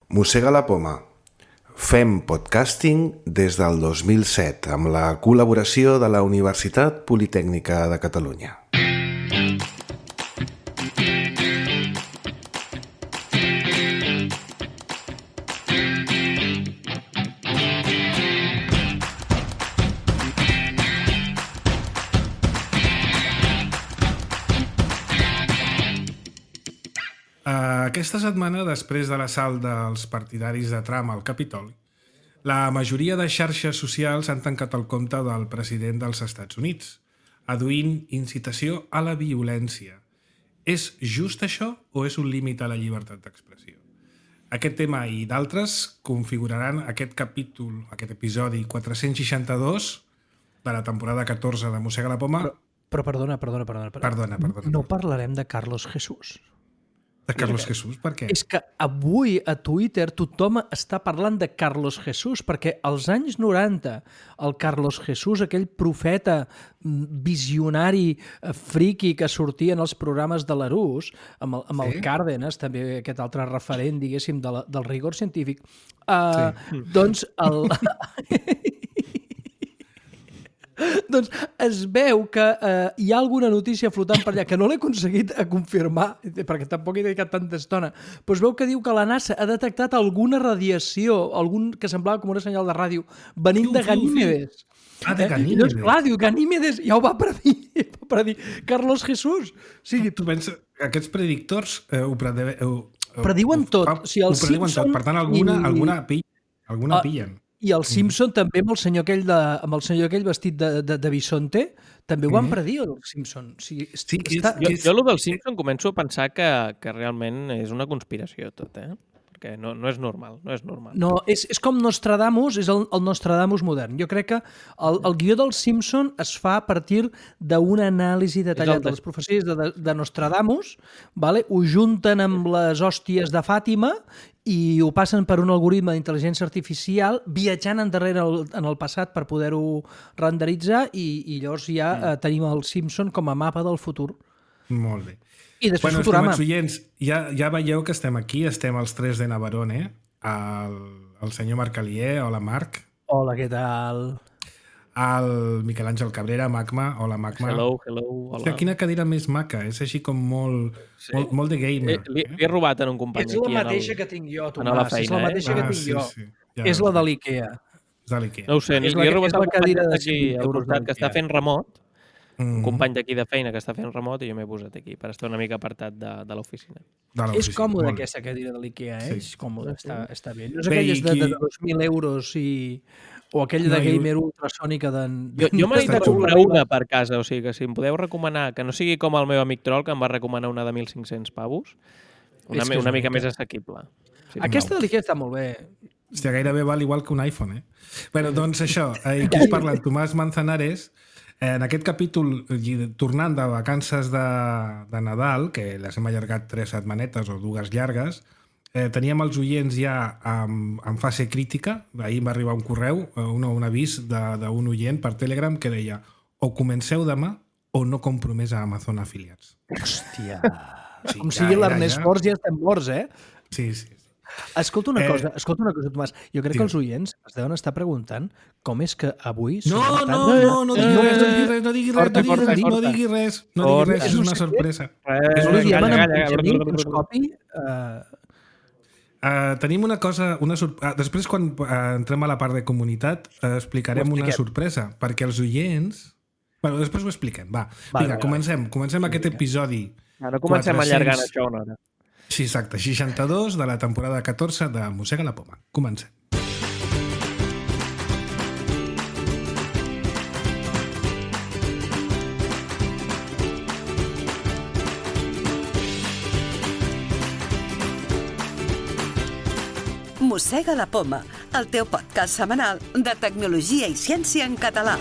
Mossega la poma. Fem podcasting des del 2007 amb la col·laboració de la Universitat Politècnica de Catalunya. Aquesta setmana, després de l'assalt dels partidaris de Trump al Capitoli, la majoria de xarxes socials han tancat el compte del president dels Estats Units, adduint incitació a la violència. És just això o és un límit a la llibertat d'expressió? Aquest tema i d'altres configuraran aquest capítol, aquest episodi 462 de la temporada 14 de Mossega la poma. Però perdona. No parlarem de Carlos Jesús. De Carlos Jesús, per què? És que avui a Twitter tothom està parlant de Carlos Jesús, perquè als anys 90 el Carlos Jesús, aquell profeta visionari friqui que sortia en els programes de l'Arús, amb el Cárdenas, també aquest altre referent, diguéssim, del rigor científic, doncs doncs es veu que hi ha alguna notícia flotant per allà, que no l'he aconseguit a confirmar, perquè tampoc he dedicat tanta estona, però es veu que diu que la NASA ha detectat alguna radiació, algun que semblava com una senyal de ràdio, venint de Ganímedes. De Ganímedes. Doncs clar, diu, Ganímedes ja ho va predir Carlos Jesús. Sí, tu penses, aquests predictors prediuen tot. Ho prediuen tot, per tant, alguna pillen. I el Simpson també, amb el senyor aquell vestit de bisonte, també ho van predir, el Simpson. Jo el del Simpson començo a pensar que realment és una conspiració tot, perquè no és normal. No, és com Nostradamus, és el Nostradamus modern. Jo crec que el guió del Simpson es fa a partir d'una anàlisi detallada de les profecies de Nostradamus, ho junten amb les hòsties de Fàtima i ho passen per un algoritme d'intel·ligència artificial viatjant endarrere en el passat per poder-ho renderitzar i llavors ja tenim el Simpson com a mapa del futur. Molt bé. I després Futurama. Oients, ja veieu que estem aquí, estem els tres de Navarone, el senyor Marc Alier, hola Marc. Hola, què tal? El Miquel Àngel Cabrera, Magma, hola Magma. Hello, hola. Hòstia, quina cadira més maca, és així com molt de gamer. Li he robat en un company aquí. És la mateixa que tinc jo, Tomàs, és la mateixa que tinc jo. És la de l'IKEA. No ho sé, li he robat el company d'aquí al costat que està fent remot, un company d'aquí de feina que està fent remot i jo m'he posat aquí per estar una mica apartat de l'oficina. És còmode aquesta cadira de l'IKEA, és còmode, està bé. No és aquelles de 2.000 euros o aquella de gamer ultrasònica Jo m'he de comprar una per casa, o sigui que si em podeu recomanar, que no sigui com el meu amic Troll, que em va recomanar una de 1.500 pavos, una mica més assequible. Aquesta de l'IKEA està molt bé. Hòstia, gairebé val igual que un iPhone, Bé, doncs això, aquí us parla el Tomàs Manzanares. En aquest capítol, tornant de vacances de Nadal, que les hem allargat 3 setmanetes o 2 llargues, teníem els oients ja en fase crítica. Ahir va arribar un correu, un avís d'un oient per Telegram que deia o comenceu demà o no compro més a Amazon Affiliates. Hòstia! Com sigui l'Ernest Forts ja estem morts, Sí. Escolta una cosa, Tomàs. Jo crec que els oients es deuen estar preguntant com és que avui... No diguis res, és una sorpresa. Tenim una cosa... Després, quan entrem a la part de comunitat, explicarem una sorpresa, perquè els oients... Bueno, després ho expliquem, va. Vinga, comencem aquest episodi. No comencem allargant això una hora. Sí, exacte, 62 de la temporada 14 de Mossega la poma. Comencem. Mossega la poma, el teu podcast setmanal de tecnologia i ciència en català.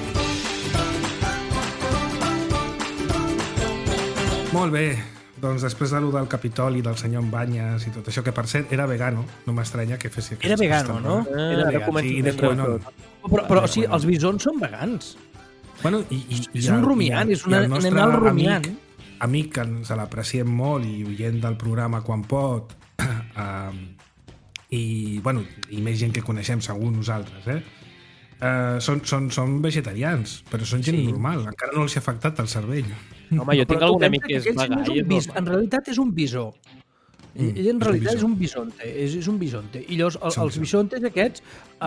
Molt bé. Doncs després de lo del Capitoli, del senyor Banyes i tot això, que per cert era vegano, no m'estranya que fessi... Era vegano, no? Era vegano. Però sí, els bisons són vegans. Bueno, és un rumiant, és un animal rumiant. Amic que ens l'apreciem molt i oient del programa quan pot, i més gent que coneixem segur nosaltres, són vegetarians, però són gent normal, encara no els ha afectat el cervell. Home, jo tinc algun amic que és vegà. En realitat és un bisó. Ell en realitat és un bisonte. És un bisonte. I llavors els bisontes aquests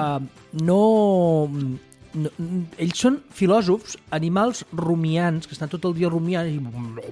ells són filòsofs, animals rumiants, que estan tot el dia rumiant i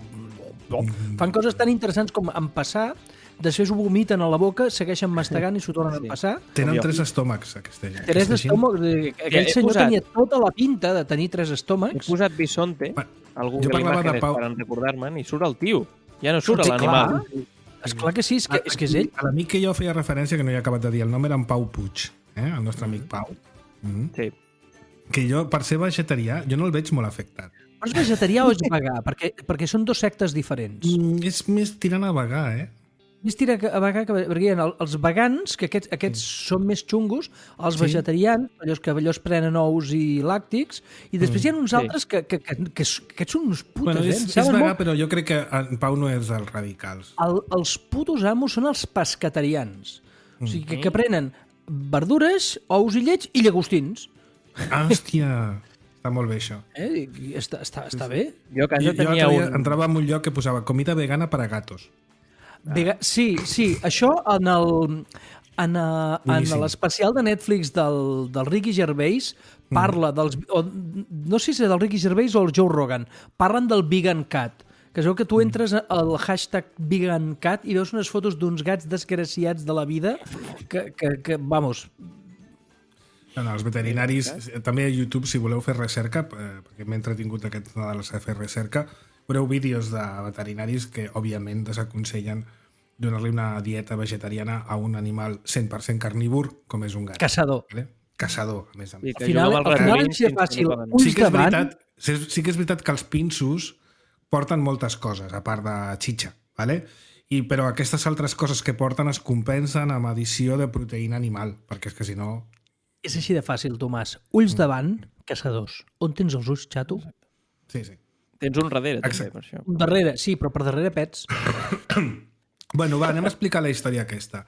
fan coses tan interessants com empassar, després ho vomiten a la boca, segueixen mastegant i s'ho tornen a empassar. Tenen 3 estómacs, aquesta gent. 3 estómacs. Aquell senyor tenia tota la pinta de tenir 3 estómacs. He posat bisonte, algú que l'imatge per recordar-me'n, i surt el tio. Ja no surt l'animal. Esclar que sí, és que és ell. L'amic que jo feia referència, que no he acabat de dir el nom, era en Pau Puig, el nostre amic Pau. Sí. Que jo, per ser vegetarià, jo no el veig molt afectat. Però és vegetarià o és vegà? Perquè són 2 sectes diferents. És més tirant a vegà, Més tira a vegà que... Perquè els vegans, que aquests són més xungos, els vegetarians, allò es prenen ous i làctics, i després hi ha uns altres que aquests són uns putes, és vegà, però jo crec que en Pau no és dels radicals. Els putos amos són els pescatarians. O sigui, que prenen verdures, ous i lleig i llagostins. Hòstia, està molt bé això. Està bé. Jo a casa tenia entrava en un lloc que posava comida vegana per a gatos. Sí, això en l'especial de Netflix del Ricky Gervais parla dels... No sé si és del Ricky Gervais o el Joe Rogan. Parlen del Vegan Cat. Que es veu que tu entres al hashtag Vegan Cat i veus unes fotos d'uns gats desgraciats de la vida que vamos... Els veterinaris, també a YouTube, si voleu fer recerca, perquè m'he entretingut aquest Nadal a fer recerca, veureu vídeos de veterinaris que, òbviament, desaconsellen donar-li una dieta vegetariana a un animal 100% carnívor, com és un gat. Caçador. Caçador, a més a més. Al final és fàcil. Sí que és veritat que els pinsos porten moltes coses, a part de xitxa, però aquestes altres coses que porten es compensen amb addició de proteïna animal, perquè és que si no... És així de fàcil, Tomàs. Ulls davant, caçadors. On tens els ulls, xato? Sí. Tens un darrere, també, per això. Un darrere, sí, però per darrere pets. Bueno, anem a explicar la història aquesta.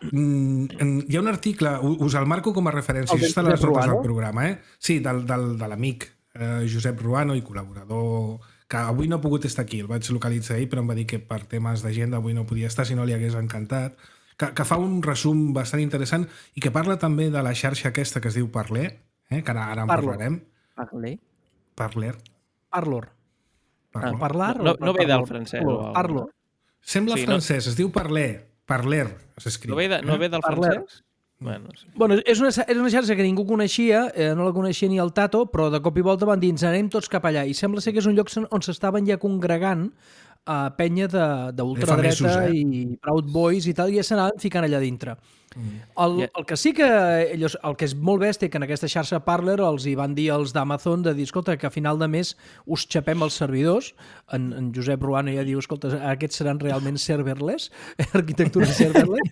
Hi ha un article, us el marco com a referència, això està a les notes del programa, Sí, de l'amic Josep Ruano i col·laborador, que avui no ha pogut estar aquí, el vaig localitzar ahir, però em va dir que per temes d'agenda avui no podia estar, si no li hagués encantat. Que fa un resum bastant interessant i que parla també de la xarxa aquesta que es diu Parler, que ara en parlarem. Parler? Parlor. Parlar? No ve del francès. Parlor. Sembla francès, es diu Parler. Parler s'escriu. No ve del francès? Bueno, és una xarxa que ningú coneixia, no la coneixia ni el Tato, però de cop i volta van dir, ens anem tots cap allà. I sembla ser que és un lloc on s'estaven ja congregant a penya d'ultradreta i Proud Boys i tal, i ja s'anaven ficant allà dintre. El que sí que el que és molt bèstia, que en aquesta xarxa Parler els hi van dir els d'Amazon de dir, escolta, que a final de mes us xapem els servidors. En Josep Ruano ja diu, escolta, aquests seran realment serverless, arquitectura serverless.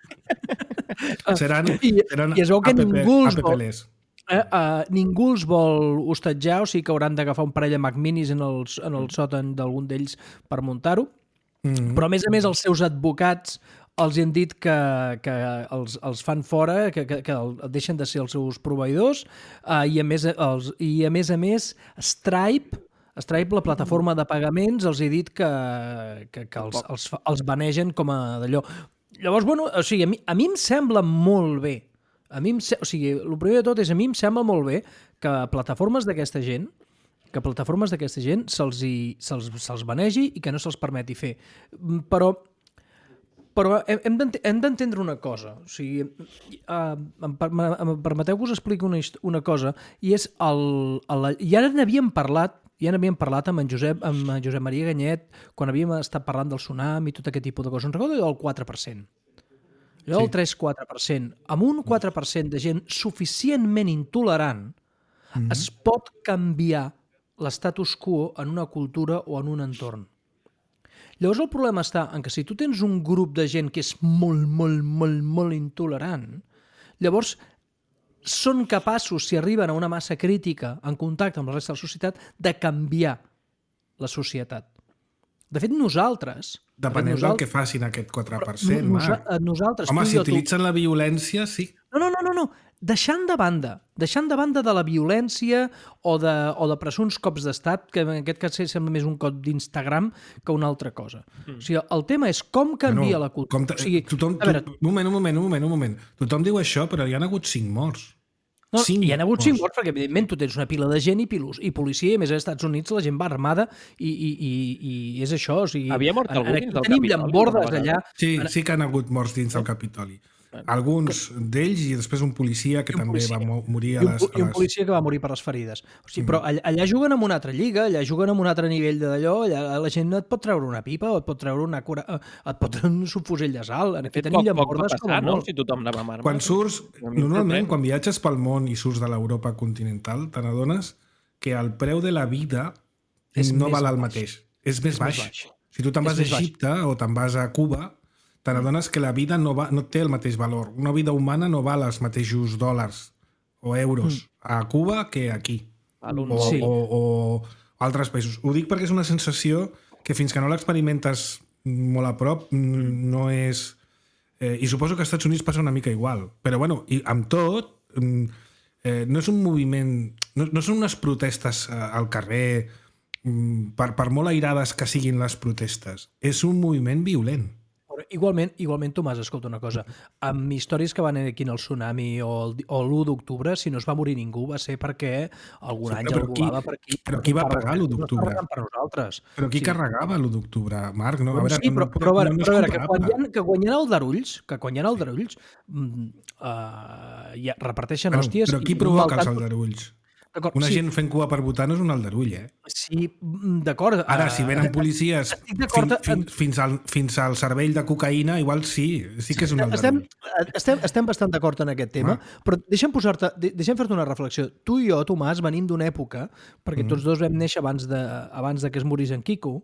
Seran I es veu que ningú els vol hostatjar, o sigui que hauran d'agafar un parell de Mac Minis en el sòtan d'algun d'ells per muntar-ho. Però, a més, els seus advocats els han dit que els fan fora, que deixen de ser els seus proveïdors, i a més, Stripe, la plataforma de pagaments, els ha dit que els banegen com a d'allò. Llavors, bueno, o sigui, a mi em sembla molt bé. El primer de tot és, a mi em sembla molt bé que plataformes d'aquesta gent se'ls banegi i que no se'ls permeti fer. Però hem d'entendre una cosa. O sigui, em permeteu que us expliqui una cosa, i és ja n'havíem parlat amb en Josep Maria Ganyet quan havíem estat parlant del tsunami i tot aquest tipus de coses. Em recordo del 4%. Allò del 3-4%. Amb un 4% de gent suficientment intolerant es pot canviar l'estatus quo en una cultura o en un entorn. Llavors el problema està en que si tu tens un grup de gent que és molt, molt, molt, molt intolerant, llavors són capaços, si arriben a una massa crítica en contacte amb la resta de la societat, de canviar la societat. De fet, nosaltres Depenent del que facin aquest 4%, Marc. Nosaltres, home, si utilitzen la violència, sí. No. Deixant de banda de la violència o de presumpts cops d'estat, que en aquest cas sembla més un cop d'Instagram que una altra cosa. O sigui, el tema és com canvia la cultura. Un moment. Tothom diu això, però hi ha hagut 5 morts. No, hi ha hagut 5 morts, perquè evidentment tu tens una pila de gent i policia, i a més als Estats Units la gent va armada i és això. O sigui, havia mort algú dins del Capitoli? Tenim llambordes allà. Sí que han hagut morts dins del Capitoli. Alguns d'ells i després un policia que també va morir a les... I un policia que va morir per les ferides. O sigui, però allà juguen en una altra lliga, allà juguen en un altre nivell d'allò, allà la gent et pot treure una pipa o et pot treure et pot treure un subfusell de sal. Aquí tenim llambordes com a molt. Si tothom anava amb armes. Quan surts, normalment, quan viatges pel món i surts de l'Europa continental, te n'adones que el preu de la vida no val el mateix. És més baix. Si tu te'n vas a Egipte o te'n vas a Cuba, te n'adones que la vida no té el mateix valor. Una vida humana no val els mateixos dòlars o euros a Cuba que aquí. O altres països. Ho dic perquè és una sensació que fins que no l'experimentes molt a prop no és... I suposo que als Estats Units passa una mica igual. Però bueno, i amb tot, no és un moviment... No són unes protestes al carrer per molt airades que siguin les protestes. És un moviment violent. Igualment, Tomàs, escolta una cosa. Amb històries que van aquí en el tsunami o l'1 d'octubre, si no es va morir ningú, va ser perquè algun àngel volava per aquí. Però qui va pagar l'1 d'octubre? Per nosaltres. Però qui carregava l'1 d'octubre, Marc? No, a veure, que quan hi ha aldarulls, reparteixen hòsties... Però qui provoca els aldarulls? Una gent fent cua per votar no és un aldarull, Sí, d'acord. Ara, si venen policies fins al cervell de cocaïna, igual sí que és un aldarull. Estem bastant d'acord en aquest tema, però deixa'm fer-te una reflexió. Tu i jo, Tomàs, venim d'una època, perquè tots dos vam néixer abans de que es morís en Quico,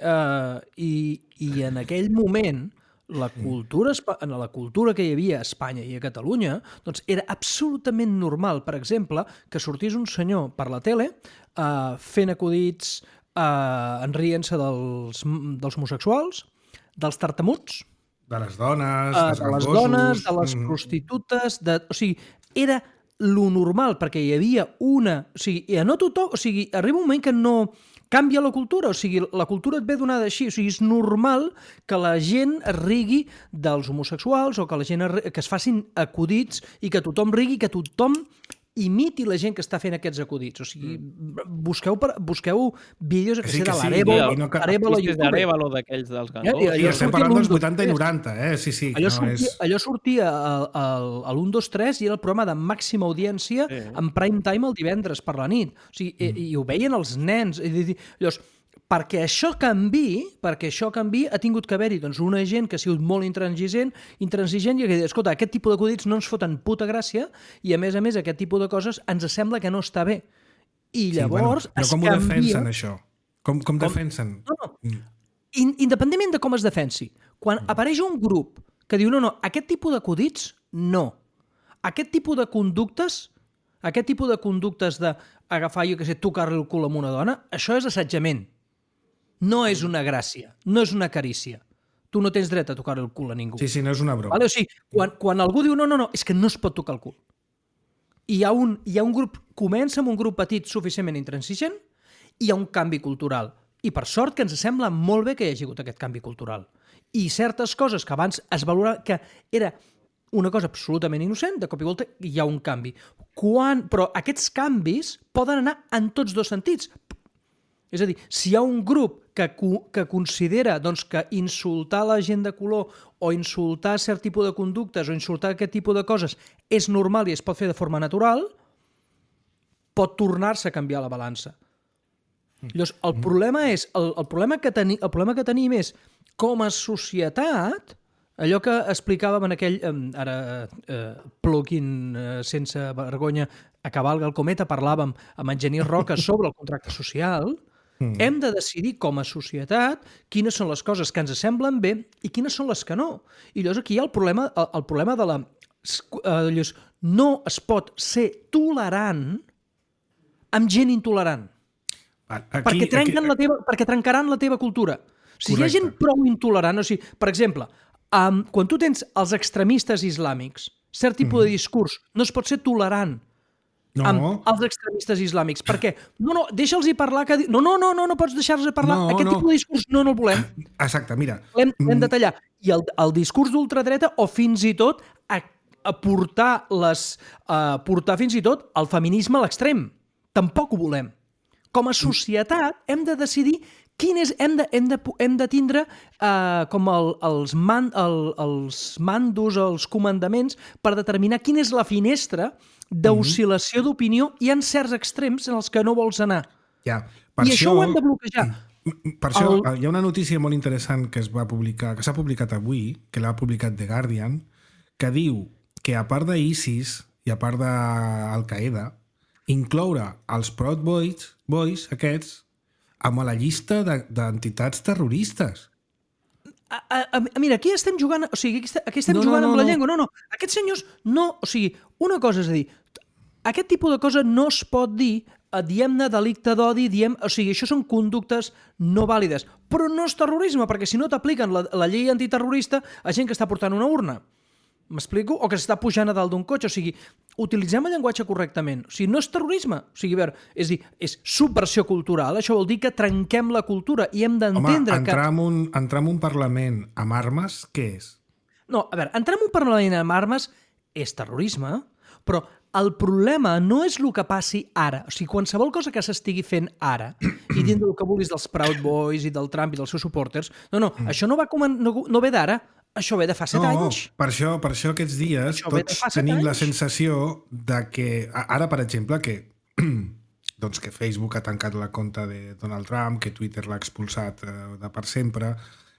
i en aquell moment en la cultura que hi havia a Espanya i a Catalunya, doncs era absolutament normal, per exemple, que sortís un senyor per la tele fent acudits, enrient-se dels homosexuals, dels tartamuts, de les dones, de les prostitutes, o sigui, era lo normal, perquè hi havia una... O sigui, no tothom... O sigui, arriba un moment que no... Canvia la cultura, o sigui, la cultura et ve donada així, o sigui, és normal que la gent es rigui dels homosexuals o que la gent que es facin acudits i que tothom rigui, que tothom imiti la gent que està fent aquests acudits. O sigui, busqueu vídeos que sé de l'Arevalo d'aquells dels gandols. I estem parlant dels 80 i 90, sí. Allò sortia a l'1, 2, 3 i era el programa de màxima audiència en prime time el divendres per la nit. O sigui, i ho veien els nens. Llavors, perquè això canvi, ha tingut que haver-hi una gent que ha sigut molt intransigent i que ha dit, escolta, aquest tipus d'acudits no ens foten puta gràcia i, a més, aquest tipus de coses ens sembla que no està bé. I llavors però com ho defensen, això? Com defensen? No. Independentment de com es defensi, quan apareix un grup que diu no, aquest tipus d'acudits, no. Aquest tipus de conductes d'agafar, jo què sé, tocar-li el cul a una dona, això és assetjament. No és una gràcia, no és una carícia. Tu no tens dret a tocar el cul a ningú. Sí, no és una broma. O sigui, quan algú diu no, és que no es pot tocar el cul. I hi ha un grup, comença amb un grup petit suficientment intransigent i hi ha un canvi cultural. I per sort que ens sembla molt bé que hi hagi hagut aquest canvi cultural. I certes coses que abans es valorava que era una cosa absolutament innocent, de cop i volta hi ha un canvi. Però aquests canvis poden anar en tots dos sentits. És a dir, si hi ha un grup que considera que insultar la gent de color o insultar cert tipus de conductes o insultar aquest tipus de coses és normal i es pot fer de forma natural, pot tornar-se a canviar la balança. Llavors, el problema que tenim és, com a societat, allò que explicàvem en aquell, plugin sense vergonya, a Cavalga el Cometa, parlàvem amb en Genís Roca sobre el contracte social. Hem de decidir com a societat quines són les coses que ens semblen bé i quines són les que no. I llavors aquí hi ha el problema de la... No es pot ser tolerant amb gent intolerant. Perquè trencaran la teva cultura. Si hi ha gent prou intolerant, o sigui, per exemple, quan tu tens els extremistes islàmics, cert tipus de discurs no es pot ser tolerant amb els extremistes islàmics. Per què? No, deixa'ls-hi parlar. No pots deixar-los parlar. Aquest tipus de discurs no el volem. Exacte, mira. L'hem de tallar. I el discurs d'ultradreta o fins i tot a portar fins i tot el feminisme a l'extrem. Tampoc ho volem. Com a societat hem de decidir hem de tindre com els mandos, els comandaments per determinar quina és la finestra d'oscil·lació d'opinió i en certs extrems en els que no vols anar. I això ho hem de bloquejar. Per això hi ha una notícia molt interessant que s'ha publicat avui, que l'ha publicat The Guardian, que diu que a part d'ISIS i a part d'Al-Qaeda, incloure els Proud Boys aquests amb la llista d'entitats terroristes. Mira, aquí estem jugant... O sigui, aquí estem jugant amb la llengua. No. Aquests senyors no... O sigui, una cosa és a dir, aquest tipus de cosa no es pot dir, diem-ne delicte d'odi, o sigui, això són conductes no vàlides. Però no és terrorisme, perquè si no t'apliquen la llei antiterrorista a gent que està portant una urna. M'explico? O que s'està pujant a dalt d'un cotxe. O sigui, utilitzem el llenguatge correctament. O sigui, no és terrorisme. O sigui, és dir, és subversió cultural. Això vol dir que trenquem la cultura i hem d'entendre que... Entrar en un Parlament amb armes, què és? No, a veure, entrar en un Parlament amb armes és terrorisme, però el problema no és el que passi ara. O sigui, qualsevol cosa que s'estigui fent ara, i dins del que vulguis dels Proud Boys i del Trump i dels seus supporters, això no ve d'ara. Això ve de fa 7 anys. Per això aquests dies tots tenim la sensació de que... Ara, per exemple, que Facebook ha tancat la compte de Donald Trump, que Twitter l'ha expulsat de per sempre.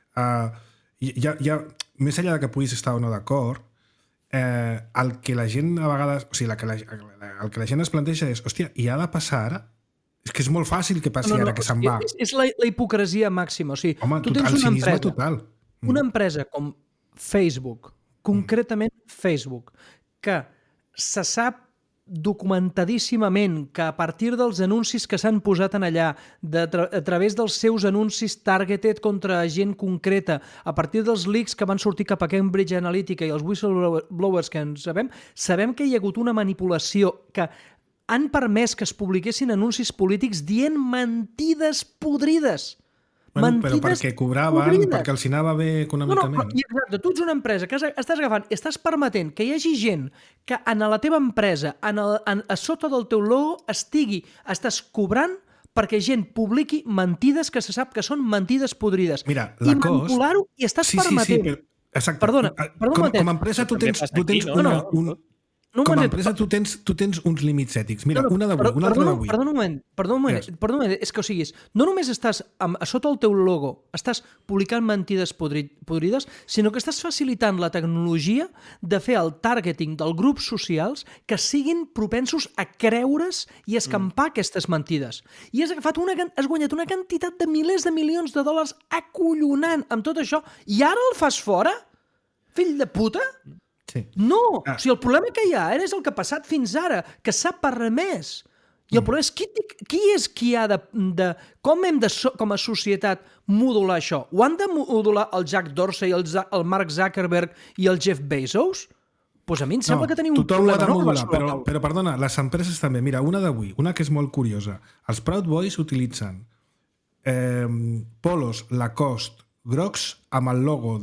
Més enllà de que puguis estar o no d'acord, el que la gent a vegades... O sigui, el que la gent es planteja és hòstia, i ha de passar ara? És que és molt fàcil que passi ara que se'n va. És la hipocresia màxima. O sigui, home, el cinisme total. Una empresa com Facebook, concretament Facebook, que se sap documentadíssimament que a partir dels anuncis que s'han posat en allà, a través dels seus anuncis targeted contra gent concreta, a partir dels leaks que van sortir cap a Cambridge Analytica i els whistleblowers que en sabem que hi ha hagut una manipulació que han permès que es publiquessin anuncis polítics dient mentides podrides. Però perquè cobraven, perquè els anava bé econòmicament. Exacte, tu ets una empresa que estàs agafant, estàs permetent que hi hagi gent que en la teva empresa, a sota del teu logo, estàs cobrant perquè gent publiqui mentides que se sap que són mentides podrides. Mira, i manipular-ho i estàs permetent. Exacte. Perdona, com a empresa tu tens com a empresa tu tens uns límits ètics. Mira, una altra d'avui. Perdona un moment. És que, o sigui, no només estàs a sota el teu logo, estàs publicant mentides podrides, sinó que estàs facilitant la tecnologia de fer el targeting dels grups socials que siguin propensos a creure's i escampar aquestes mentides. I has guanyat una quantitat de milers de milions de dòlars acollonant amb tot això i ara el fas fora? Fill de puta? Sí. No! O sigui, el problema que hi ha és el que ha passat fins ara, que s'ha permès. I el problema és qui és qui ha de... Com hem de, com a societat, modular això? Ho han de modular el Jack Dorsey, el Mark Zuckerberg i el Jeff Bezos? Doncs a mi em sembla que tenim un problema. Tothom ho ha de modular, però perdona, les empreses també. Mira, una d'avui, una que és molt curiosa. Els Proud Boys utilitzen polos Lacoste grocs amb el logo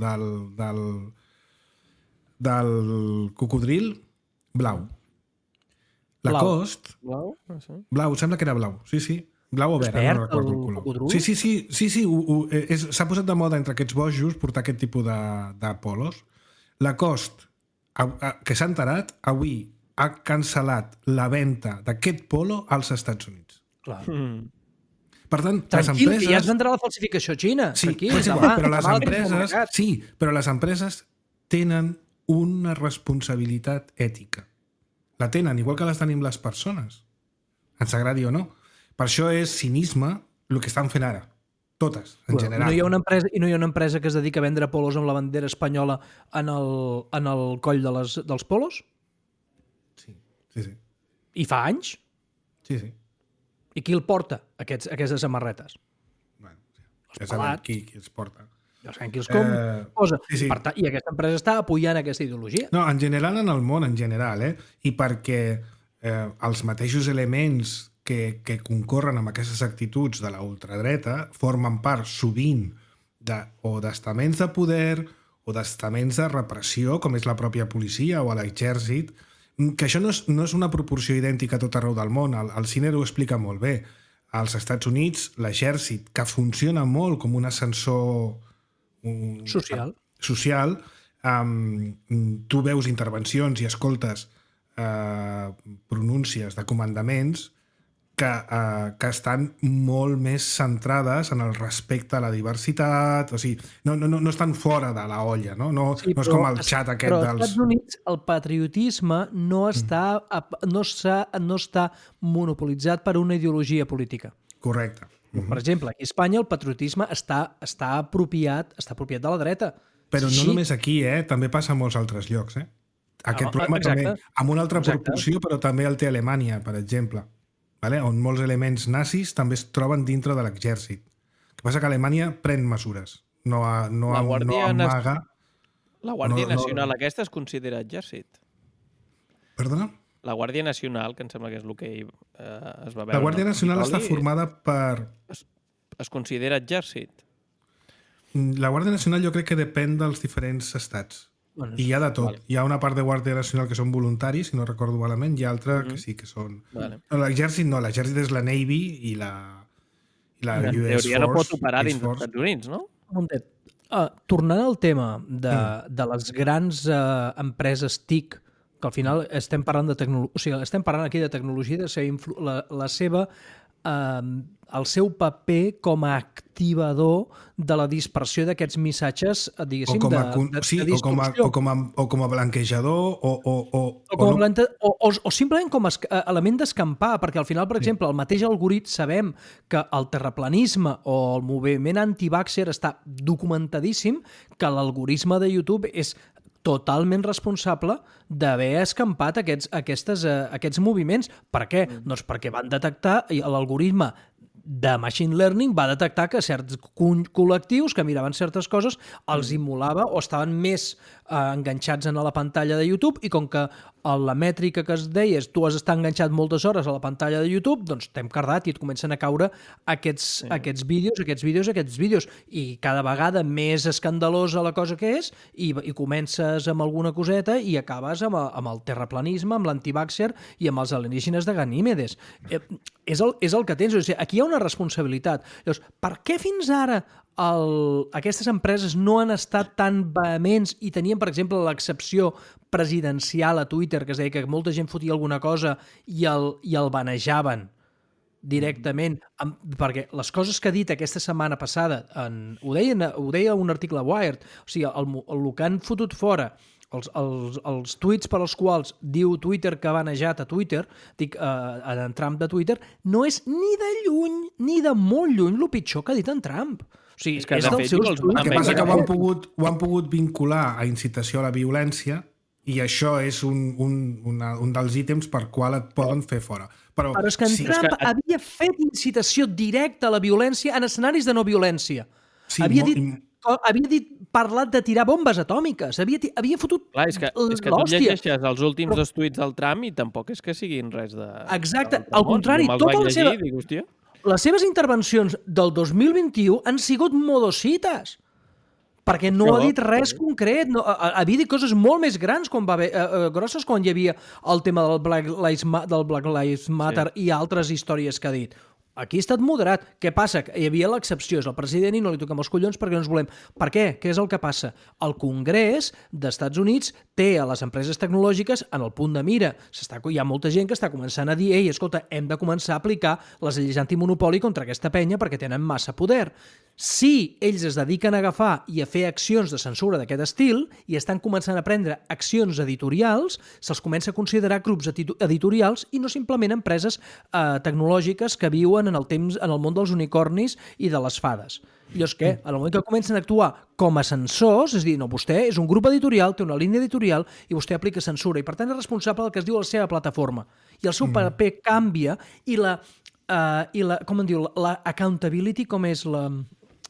del cocodril blau. Lacoste... Blau? No sé. Blau, sembla que era blau. Sí. Blau o verd, no recordo el color. Sí. S'ha posat de moda entre aquests bojos portar aquest tipus de polos. Lacoste, que s'ha enterat, avui ha cancel·lat la venda d'aquest polo als Estats Units. Clar. Per tant, tranquil, les empreses... ja es vendrà la falsificació xina. Sí, però les empreses tenen una responsabilitat ètica. La tenen, igual que les tenim les persones. Ens agradi o no. Per això és cinisme el que estan fent ara. Totes, en general. No hi ha una empresa que es dedica a vendre polos amb la bandera espanyola en el coll dels polos? Sí. I fa anys? Sí. I qui el porta, aquestes samarretes? Ja sabem qui els porta. Els tranquils com cosa. Sí. Per tant, i aquesta empresa està apoyant aquesta ideologia. No, en general, en el món, en general, i perquè els mateixos elements que concorren amb aquestes actituds de la ultradreta formen part sovint o d'estaments de poder o d'estaments de repressió, com és la pròpia policia o l'exèrcit, que això no és una proporció idèntica a tot arreu del món. El Ciner ho explica molt bé. Als Estats Units, l'exèrcit, que funciona molt com un ascensor social, tu veus intervencions i escoltes pronúncies de comandaments que estan molt més centrades en el respecte a la diversitat, o sigui, no estan fora de la olla, no és com el xat aquest dels... Però als Estats Units el patriotisme no està monopolitzat per una ideologia política. Correcte. Per exemple, aquí a Espanya el patriotisme està apropiat de la dreta. Però no només aquí, també passa a molts altres llocs. Aquest problema també, amb una altra proporció, però també el té Alemanya, per exemple, on molts elements nazis també es troben dintre de l'exèrcit. El que passa que Alemanya pren mesures, no amaga... La Guàrdia Nacional aquesta es considera exèrcit. Perdona? La Guàrdia Nacional, que em sembla que és el que es va veure... La Guàrdia Nacional està formada per... Es considera exèrcit? La Guàrdia Nacional jo crec que depèn dels diferents estats. I hi ha de tot. Hi ha una part de Guàrdia Nacional que són voluntaris, si no recordo malament, i altra que sí que són... L'exèrcit no, l'exèrcit és la Navy i la US Force. En teoria no pot operar dins dels Estats Units, no? Tornant al tema de les grans empreses TIC, que al final estem parlant de tecnologia, o sigui, estem parlant aquí de tecnologia, el seu paper com a activador de la dispersió d'aquests missatges, diguéssim, de distorsió. O com a blanquejador o simplement com a element d'escampar, perquè al final, per exemple, el mateix algoritme, sabem que el terraplanisme o el moviment anti-vaxxer està documentadíssim que l'algoritme de YouTube és totalment responsable d'haver escampat aquests moviments. Per què? Doncs perquè van detectar, l'algoritme de Machine Learning va detectar que certs col·lectius que miraven certes coses els immolava o estaven més enganxats a la pantalla de YouTube, i com que la mètrica que es deia és tu has estat enganxat moltes hores a la pantalla de YouTube, doncs t'hem cardat i et comencen a caure aquests vídeos, i cada vegada més escandalosa la cosa que és, i comences amb alguna coseta i acabes amb el terraplanisme, amb l'antivaxxer i amb els alienígenes de Ganímedes. És el que tens. O sigui, aquí hi ha una responsabilitat. Llavors, per què fins ara aquestes empreses no han estat tan vehements i tenien, per exemple, l'excepció presidencial a Twitter, que es deia que molta gent fotia alguna cosa i el banejaven directament, perquè les coses que ha dit aquesta setmana passada, ho deia un article a Wired, o sigui, el que han fotut fora, els tuits per als quals diu Twitter que ha banejat a Twitter, en Trump de Twitter, no és ni de lluny ni de molt lluny el pitjor que ha dit en Trump. O sigui, és dels seus tuits. El que passa que ho han pogut vincular a incitació a la violència, i això és un dels ítems per qual et poden fer fora. Però és que en Trump havia fet incitació directa a la violència en escenaris de no violència. Havia parlat de tirar bombes atòmiques, havia fotut l'hòstia. És que tu llegeixes els últims 2 tuits del Trump i tampoc és que siguin res de... Exacte, al contrari, les seves intervencions del 2021 han sigut modosites, perquè no ha dit res concret, havia dit coses molt més grans, grosses, quan hi havia el tema del Black Lives Matter i altres històries que ha dit. Aquí ha estat moderat. Què passa? Hi havia l'excepció, és el president i no li toquem els collons perquè no ens volem. Per què? Què és el que passa? El Congrés d'Estats Units té a les empreses tecnològiques en el punt de mira. Hi ha molta gent que està començant a dir escolta, hem de començar a aplicar les lleis antimonopoli contra aquesta penya perquè tenen massa poder. Si ells es dediquen a agafar i a fer accions de censura d'aquest estil i estan començant a prendre accions editorials, se'ls comença a considerar grups editorials i no simplement empreses tecnològiques que viuen en el món dels unicornis i de les fades. Llavors què? En el moment que comencen a actuar com a censors, és a dir, no, vostè és un grup editorial, té una línia editorial i vostè aplica censura i per tant és responsable del que es diu a la seva plataforma. I el seu paper canvia i la accountability, com és la...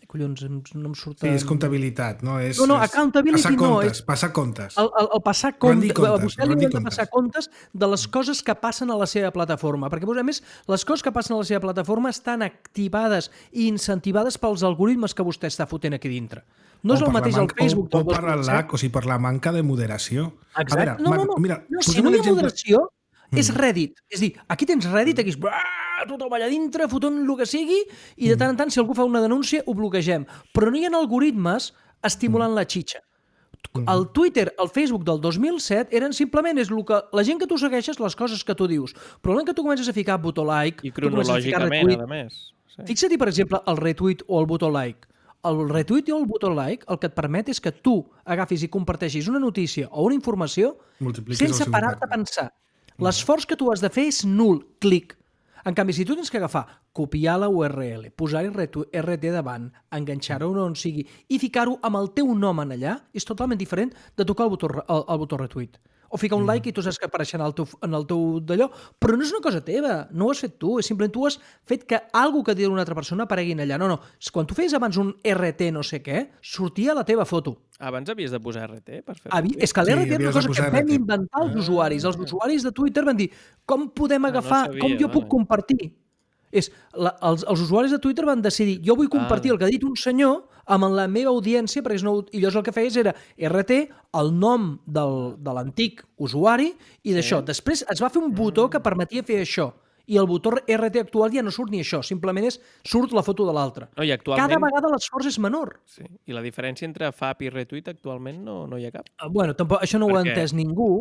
collons, no em surt... Sí, és comptabilitat, no? No, accountability no. Passar comptes. El passar comptes. Vostè li hauria de passar comptes de les Mm. coses que passen a la seva plataforma. Perquè, a més, les coses que passen a la seva plataforma estan activades i incentivades pels algoritmes que vostè està fotent aquí dintre. No és el mateix el Facebook o per el lag, o sigui, per la manca de moderació. Exacte. No, si no hi ha moderació, és Reddit. És a dir, aquí tens Reddit, aquí és tothom allà dintre, fotent el que sigui, i de tant en tant, si algú fa una denúncia, ho bloquegem. Però no hi ha algoritmes estimulant la xitxa. El Twitter, el Facebook del 2007 eren simplement la gent que tu segueixes, les coses que tu dius. Però l'any que tu comences a ficar botó like... I cronològicament, a més. Sí. Fixa't, per exemple, el retweet o el botó like. El retweet o el botó like el que et permet és que tu agafis i comparteixis una notícia o una informació sense parar-te a pensar. L'esforç que tu has de fer és nul, clic. En canvi, si tu tens que agafar, copiar la URL, posar-hi RT davant, enganxar-ho on sigui i ficar-ho amb el teu nom en allà, és totalment diferent de tocar el botó retweet. O ficar un like i tu saps que apareixerà en el teu d'allò, però no és una cosa teva, no ho has fet tu, és simplement tu has fet que algú que diu una altra persona aparegui allà. No, quan tu feies abans un RT no sé què, sortia la teva foto. Abans havies de posar RT per fer És que l'RT és una cosa que vam inventar els usuaris. Els usuaris de Twitter van dir, com podem agafar, com jo puc compartir? Els usuaris de Twitter van decidir, jo vull compartir el que ha dit un senyor amb la meva audiència, perquè i llavors el que feies era RT, el nom de l'antic usuari, i d'això. Després es va fer un botó que permetia fer això, i el botó RT actual ja no surt ni això, simplement surt la foto de l'altre. No, actualment... Cada vegada l'esforç és menor. Sí. I la diferència entre FAP i retweet actualment no hi ha cap? Bueno, tampoc, això no ho ha entès ningú,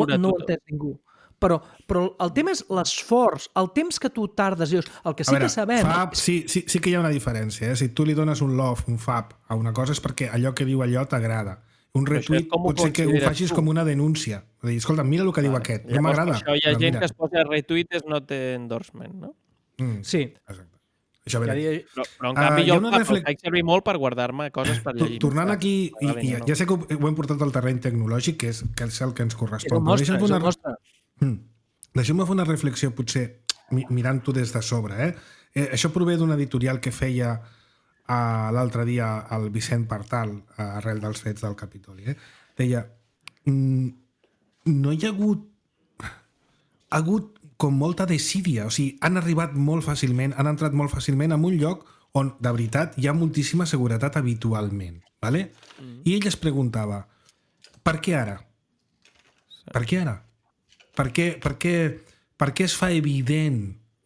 però el tema és l'esforç, el temps que tu tardes. El que sí que sabem... FAP, sí que hi ha una diferència. Si tu li dones un love, un FAP a una cosa és perquè allò que diu allò t'agrada. Un retweet pot ser que ho facis com una denúncia. Dir, escolta, mira el que diu aquest, no m'agrada. Per això hi ha gent que es posa retweet és no té endorsement, no? Sí. Exacte. Això però en canvi jo el faig servir molt per guardar-me coses per llegir. Tornant aquí, i ja sé que ho hem portat al terreny tecnològic, que és el que ens correspon. És el nostre. Deixeu-me fer una reflexió, potser mirant-ho des de sobre. Això prové d'un editorial que feia l'altre dia el Vicent Partal, arrel dels fets del Capitoli. Deia, no hi ha hagut com molta desídia, o sigui, han arribat molt fàcilment, han entrat molt fàcilment en un lloc on, de veritat, hi ha moltíssima seguretat habitualment. ¿Vale? I ell es preguntava, per què ara? Per què ara? Per què es fa evident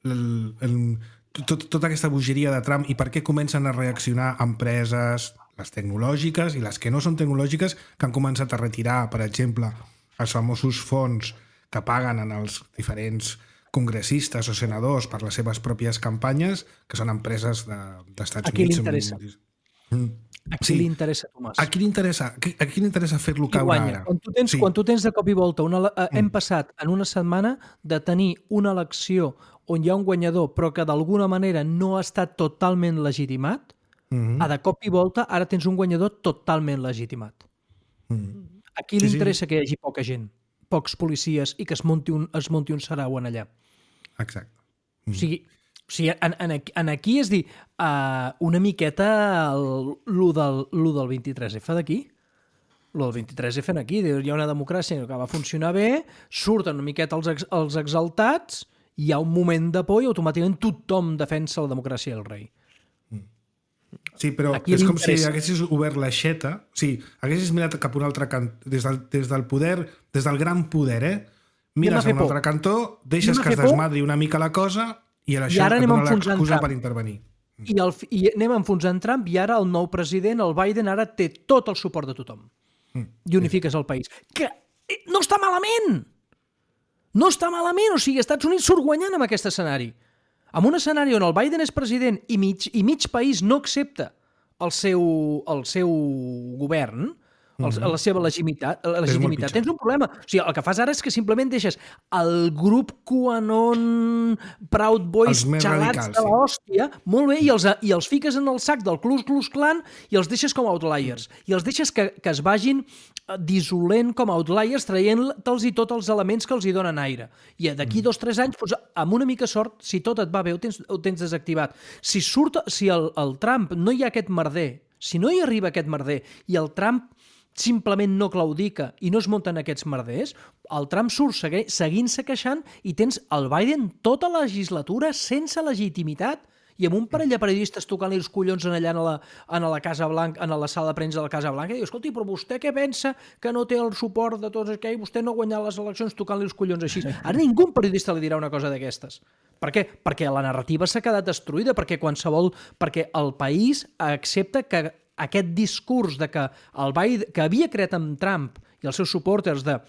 tota aquesta bogeria de Trump i per què comencen a reaccionar empreses, les tecnològiques i les que no són tecnològiques, que han començat a retirar, per exemple, els famosos fons que paguen en els diferents congressistes o senadors per les seves pròpies campanyes, que són empreses d'Estats Units. A qui li interessa? A qui li interessa, Tomàs? A qui li interessa fer-lo caure ara? Quan tu tens de cop i volta... Hem passat en una setmana de tenir una elecció on hi ha un guanyador però que d'alguna manera no ha estat totalment legitimat, a de cop i volta ara tens un guanyador totalment legitimat. A qui li interessa que hi hagi poca gent, pocs policies i que es munti un sarau en allà? Exacte. O sigui, aquí és dir, una miqueta lo del 23F d'aquí. Lo del 23F aquí, hi ha una democràcia que va funcionar bé, surten una miqueta els exaltats, hi ha un moment de por i automàticament tothom defensa la democràcia i el rei. Sí, però és com si haguessis obert l'aixeta, haguessis mirat cap a un altre cantó, des del poder, des del gran poder, mires a un altre cantó, deixes que es desmadri una mica la cosa i això et dona l'excusa per intervenir. I anem enfonsant Trump i ara el nou president, el Biden, ara té tot el suport de tothom. I unifiques el país. Que no està malament! No està malament! O sigui, Estats Units surt guanyant amb aquest escenari. En un escenari on el Biden és president i mig país no accepta el seu govern, la seva legitimitat. Tens un problema. O sigui, el que fas ara és que simplement deixes el grup QAnon, Proud Boys, xalats de l'hòstia, molt bé, i els fiques en el sac del Ku Klux Klan i els deixes com a outliers. I els deixes que es vagin dissolent com a outliers, traient-los i tots els elements que els hi donen aire. I d'aquí 2 o 3 anys, doncs, amb una mica sort, si tot et va bé, ho tens desactivat. Si el Trump no hi ha aquest merder, si no hi arriba aquest merder i el Trump simplement no claudica i no es munten aquests merders, el Trump surt seguint-se queixant i tens el Biden tota la legislatura sense legitimitat i amb un parell de periodistes tocant-li els collons allà a la Casa Blanca, a la sala de premsa de la Casa Blanca, i diu, escolti, però vostè què pensa que no té el suport de tots aquells, vostè no ha guanyat les eleccions tocant-li els collons així. Ara ningú periodista li dirà una cosa d'aquestes. Per què? Perquè la narrativa s'ha quedat destruïda, perquè el país accepta que aquest discurs de que el Biden, que havia creat amb Trump i els seus supporters de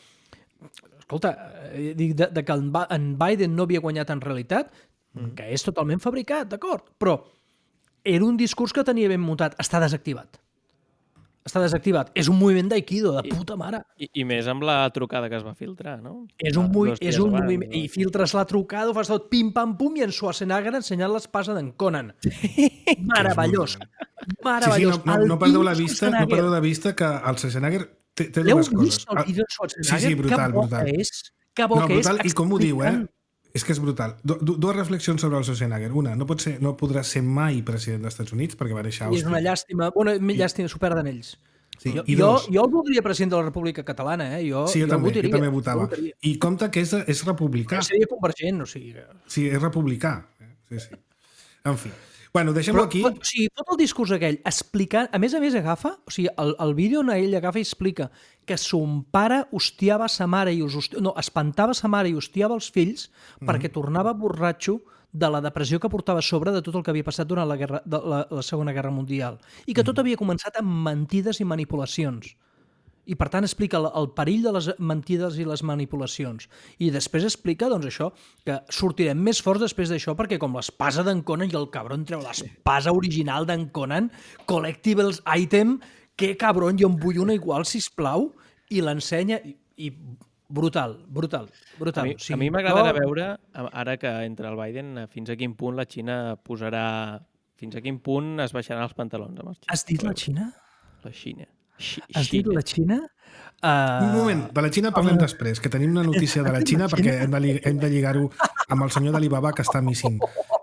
que en Biden no havia guanyat en realitat, que és totalment fabricat, d'acord? Però era un discurs que tenia ben muntat. Està desactivat. És un moviment d'aikido, de puta mare. I més amb la trucada que es va filtrar, no? És un moviment. I filtres la trucada, ho fas tot pim-pam-pum i en Schwarzenegger ensenyant l'espasa d'en Conan. Meravellós. Meravellós. Sí, no perdeu de vista que el Schwarzenegger té dues coses. L'heu vist el vídeo de Schwarzenegger? Sí, brutal. Que bo que és. I com ho diu, És que és brutal. Dues reflexions sobre el Schwarzenegger. Una, no podrà ser mai president dels Estats Units perquè va deixar Àustria. I és una llàstima. S'ho perden ells. Sí. Jo el voldria president de la República Catalana. Jo també votava. I compte que és republicà. Seria convergent, o sigui... Sí, és republicà. Sí. En fi. Bueno, deixem-ho aquí. O sigui, tot el discurs aquell, explicant... A més, agafa... O sigui, el vídeo on ell agafa i explica que son pare hostiava sa mare i espantava sa mare i hostiava els fills perquè tornava borratxo de la depressió que portava a sobre de tot el que havia passat durant la Segona Guerra Mundial i que tot havia començat amb mentides i manipulacions. I, per tant, explica el perill de les mentides i les manipulacions. I després explica, doncs, això, que sortirem més forts després d'això perquè com l'espasa d'en Conan i el cabron treu l'espasa original d'en Conan, collectibles item, que cabron, jo en vull una igual, sisplau, i l'ensenya... I brutal. A mi m'agradarà veure, ara que entra el Biden, fins a quin punt la Xina posarà... Fins a quin punt es baixaran els pantalons amb els xinos. Has dit la Xina? La Xina. Has dit la Xina? Un moment, de la Xina parlem després, que tenim una notícia de la Xina perquè hem de lligar-ho amb el senyor d'Alibaba que està missing.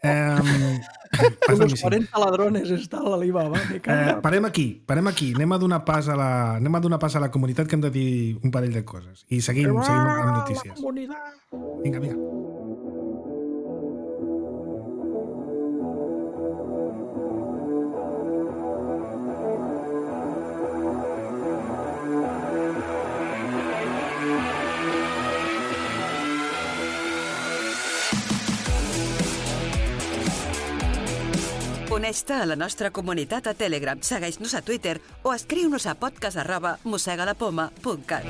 Los 40 ladrones està a l'Alibaba. Parem aquí. Anem a donar pas a la comunitat que hem de dir un parell de coses. I seguim amb notícies. Vinga. Uneix-te a la nostra comunitat a Telegram, segueix-nos a Twitter o escriu-nos a podcast@mossegalapoma.cat.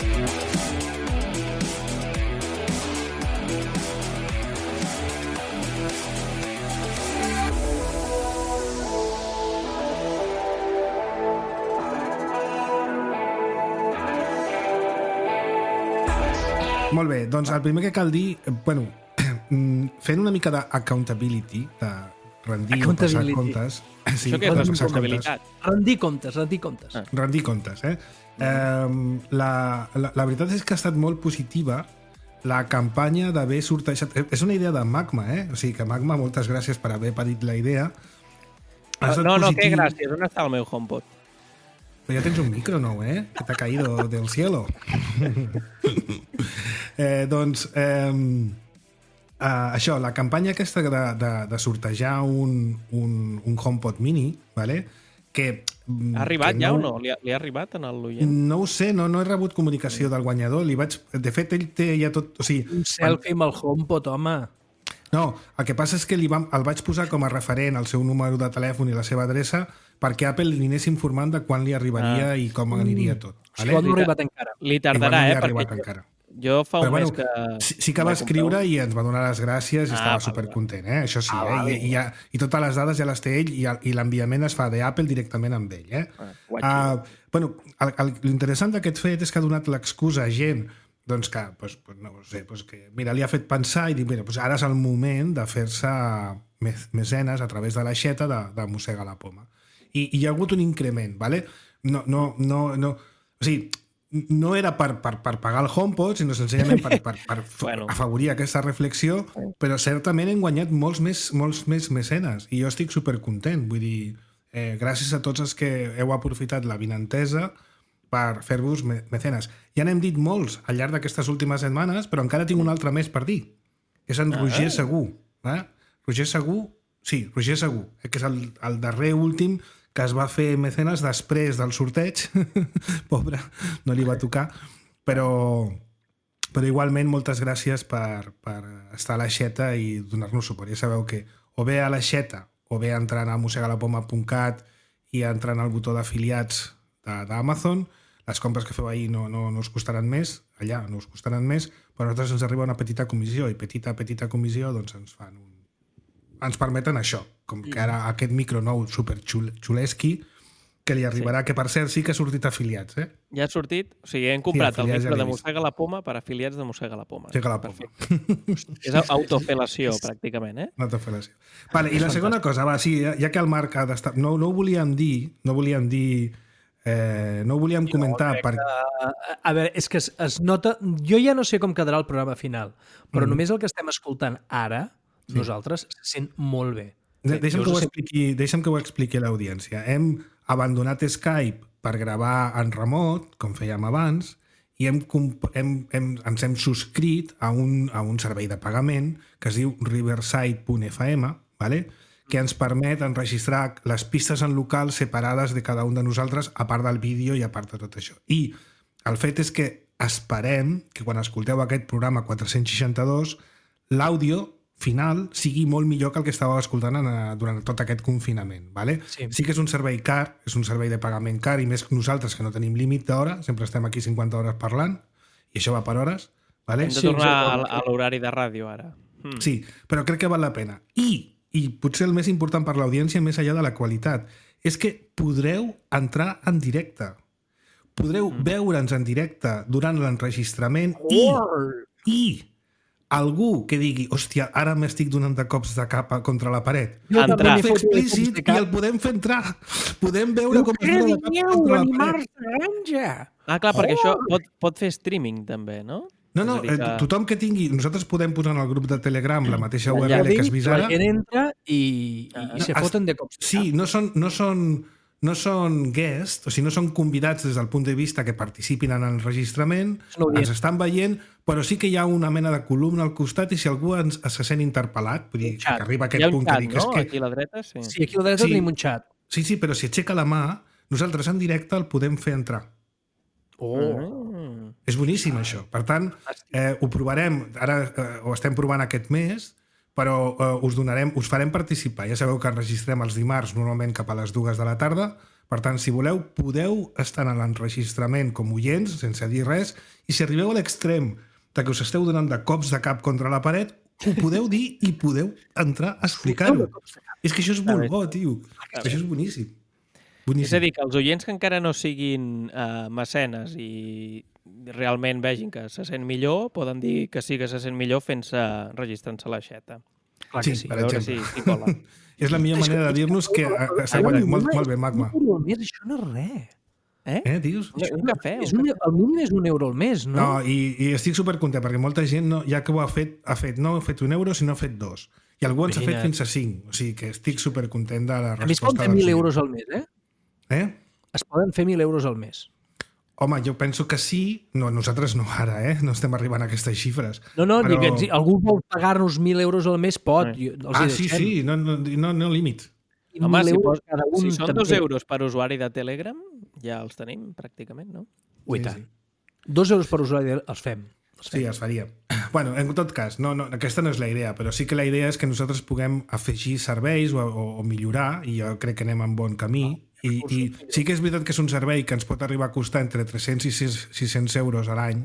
Molt bé, doncs el primer que cal dir, fent una mica d'accountability, de rendir o passar comptes. Sí, això què és responsabilitat? Rendir comptes. Rendir comptes, La veritat és que ha estat molt positiva la campanya d'haver sortejat... És una idea de Magma, O sigui que Magma, moltes gràcies per haver parit la idea. No, què gràcies. On està el meu HomePod? Però ja tens un micro nou, que t'ha caído del cielo. Això, la campanya aquesta de sortejar un HomePod mini, vale? Que ha arribat ja o no? Li ha arribat en l'oient? No ho sé, no he rebut comunicació del guanyador. De fet, ell té ja tot... O sigui, un selfie amb el HomePod, home. No, el que passa és que el vaig posar com a referent el seu número de telèfon i la seva adreça perquè Apple li anés informant de quan li arribaria i com aniria tot. Vale? No ha arribat encara. Li tardarà, perquè Jo fa un mes que... Sí que va escriure i ens va donar les gràcies i estava supercontent, això sí. I totes les dades ja les té ell i l'enviament es fa d'Apple directament amb ell. L'interessant d'aquest fet és que ha donat l'excusa a gent que mira, li ha fet pensar i dir, mira, ara és el moment de fer-se mecenes a través de l'aixeta de mossegar la poma. I hi ha hagut un increment, ¿vale? O sigui, no era per pagar el HomePod, sinó senzillament per afavorir aquesta reflexió, però certament hem guanyat molts més mecenes i jo estic supercontent. Vull dir, gràcies a tots els que heu aprofitat la vinentesa per fer-vos mecenes. Ja n'hem dit molts al llarg d'aquestes últimes setmanes, però encara tinc un altre més per dir. És en Roger Segú. Roger Segú, que és el darrer últim que es va fer mecenes després del sorteig. Pobre, no li va tocar. Però igualment moltes gràcies per estar a l'aixeta i donar-nos suport. Ja sabeu que o bé a l'aixeta o bé entrant a mossegalapoma.cat i entrant al botó d'afiliats d'Amazon, les compres que feu ahir no us costaran més, allà no us costaran més, però a nosaltres ens arriba una petita comissió i petita comissió doncs ens permeten això, com que ara aquest micro nou superxulesqui que li arribarà, que per cert sí que ha sortit afiliats. Ja ha sortit? O sigui, hem comprat el micro de Mossega la Poma per afiliats de Mossega la Poma. Mossega la Poma. És autofelació, pràcticament, Autofelació. Vale, i la segona cosa, ja que el Marc ha d'estar... No ho volíem dir, no ho volíem comentar... A veure, és que es nota... Jo ja no sé com quedarà el programa final, però només el que estem escoltant ara, nosaltres, se sent molt bé. Deixa'm que ho expliqui a l'audiència. Hem abandonat Skype per gravar en remot, com fèiem abans, i ens hem subscrit a un servei de pagament que es diu riverside.fm, que ens permet enregistrar les pistes en local separades de cada un de nosaltres, a part del vídeo i a part de tot això. I el fet és que esperem que quan escolteu aquest programa 462, l'àudio final sigui molt millor que el que estàveu escoltant durant tot aquest confinament. Sí que és un servei car, és un servei de pagament car, i més nosaltres que no tenim límit d'hora, sempre estem aquí 50 hores parlant, i això va per hores. Hem de tornar a l'horari de ràdio ara. Sí, però crec que val la pena. I potser el més important per l'audiència, més enllà de la qualitat, és que podreu entrar en directe. Podreu veure'ns en directe durant l'enregistrament i algú que digui, hòstia, ara m'estic donant de cops de cap contra la paret. Entrar. Fer explícit i el podem fer entrar. Podem veure com es dona de cap contra la paret. Clar, perquè això pot fer streaming també, no? No, tothom que tingui... Nosaltres podem posar en el grup de Telegram la mateixa URL que es vist ara. La gent entra i se foten de cops. Sí, no són guests, o sigui, no són convidats des del punt de vista que participin en l'enregistrament, ens estan veient, però sí que hi ha una mena de columna al costat i si algú se sent interpel·lat, vull dir, que arriba a aquest punt que dic... Aquí a la dreta, sí. Sí, aquí a la dreta tenim un xat. Sí, però si aixeca la mà, nosaltres en directe el podem fer entrar. És boníssim, això. Per tant, ho provarem, ara ho estem provant aquest mes, però us farem participar. Ja sabeu que registrem els dimarts, normalment cap a les 2 de la tarda. Per tant, si voleu, podeu estar en l'enregistrament com oients, sense dir res, i si arribeu a l'extrem de que us esteu donant de cops de cap contra la paret, ho podeu dir i podeu entrar a explicar-ho. És que això és molt bo, tio. Això és boníssim. És a dir, que els oients que encara no siguin mecenes i realment vegin que se sent millor, poden dir que sí que se sent millor registrant-se a l'aixeta. Sí, per exemple. És la millor manera de dir-nos que s'ha guanyat. Molt bé, Magma. Això no és res. Dius? Un cafè. El mínim és €1 al mes, no? No, i estic supercontent, perquè molta gent, ja que ho ha fet, no ha fet €1, sinó ha fet 2. I algú ens ha fet fins a 5. O sigui que estic supercontent de la resposta. A més, poden fer €1.000 al mes, Es poden fer €1.000 al mes. Home, jo penso que sí. No, nosaltres no ara, No estem arribant a aquestes xifres. No, però... si algú vol pagar-nos €1.000 al mes, pot. Sí, no límit. Home, si són €2 per usuari de Telegram, ja els tenim pràcticament, no? Ui, tant. €2 per usuari els fem. Sí, es faria. Bueno, en tot cas, aquesta no és la idea, però sí que la idea és que nosaltres puguem afegir serveis o millorar, i jo crec que anem en bon camí. I sí que és veritat que és un servei que ens pot arribar a costar entre 300 i 600 euros a l'any,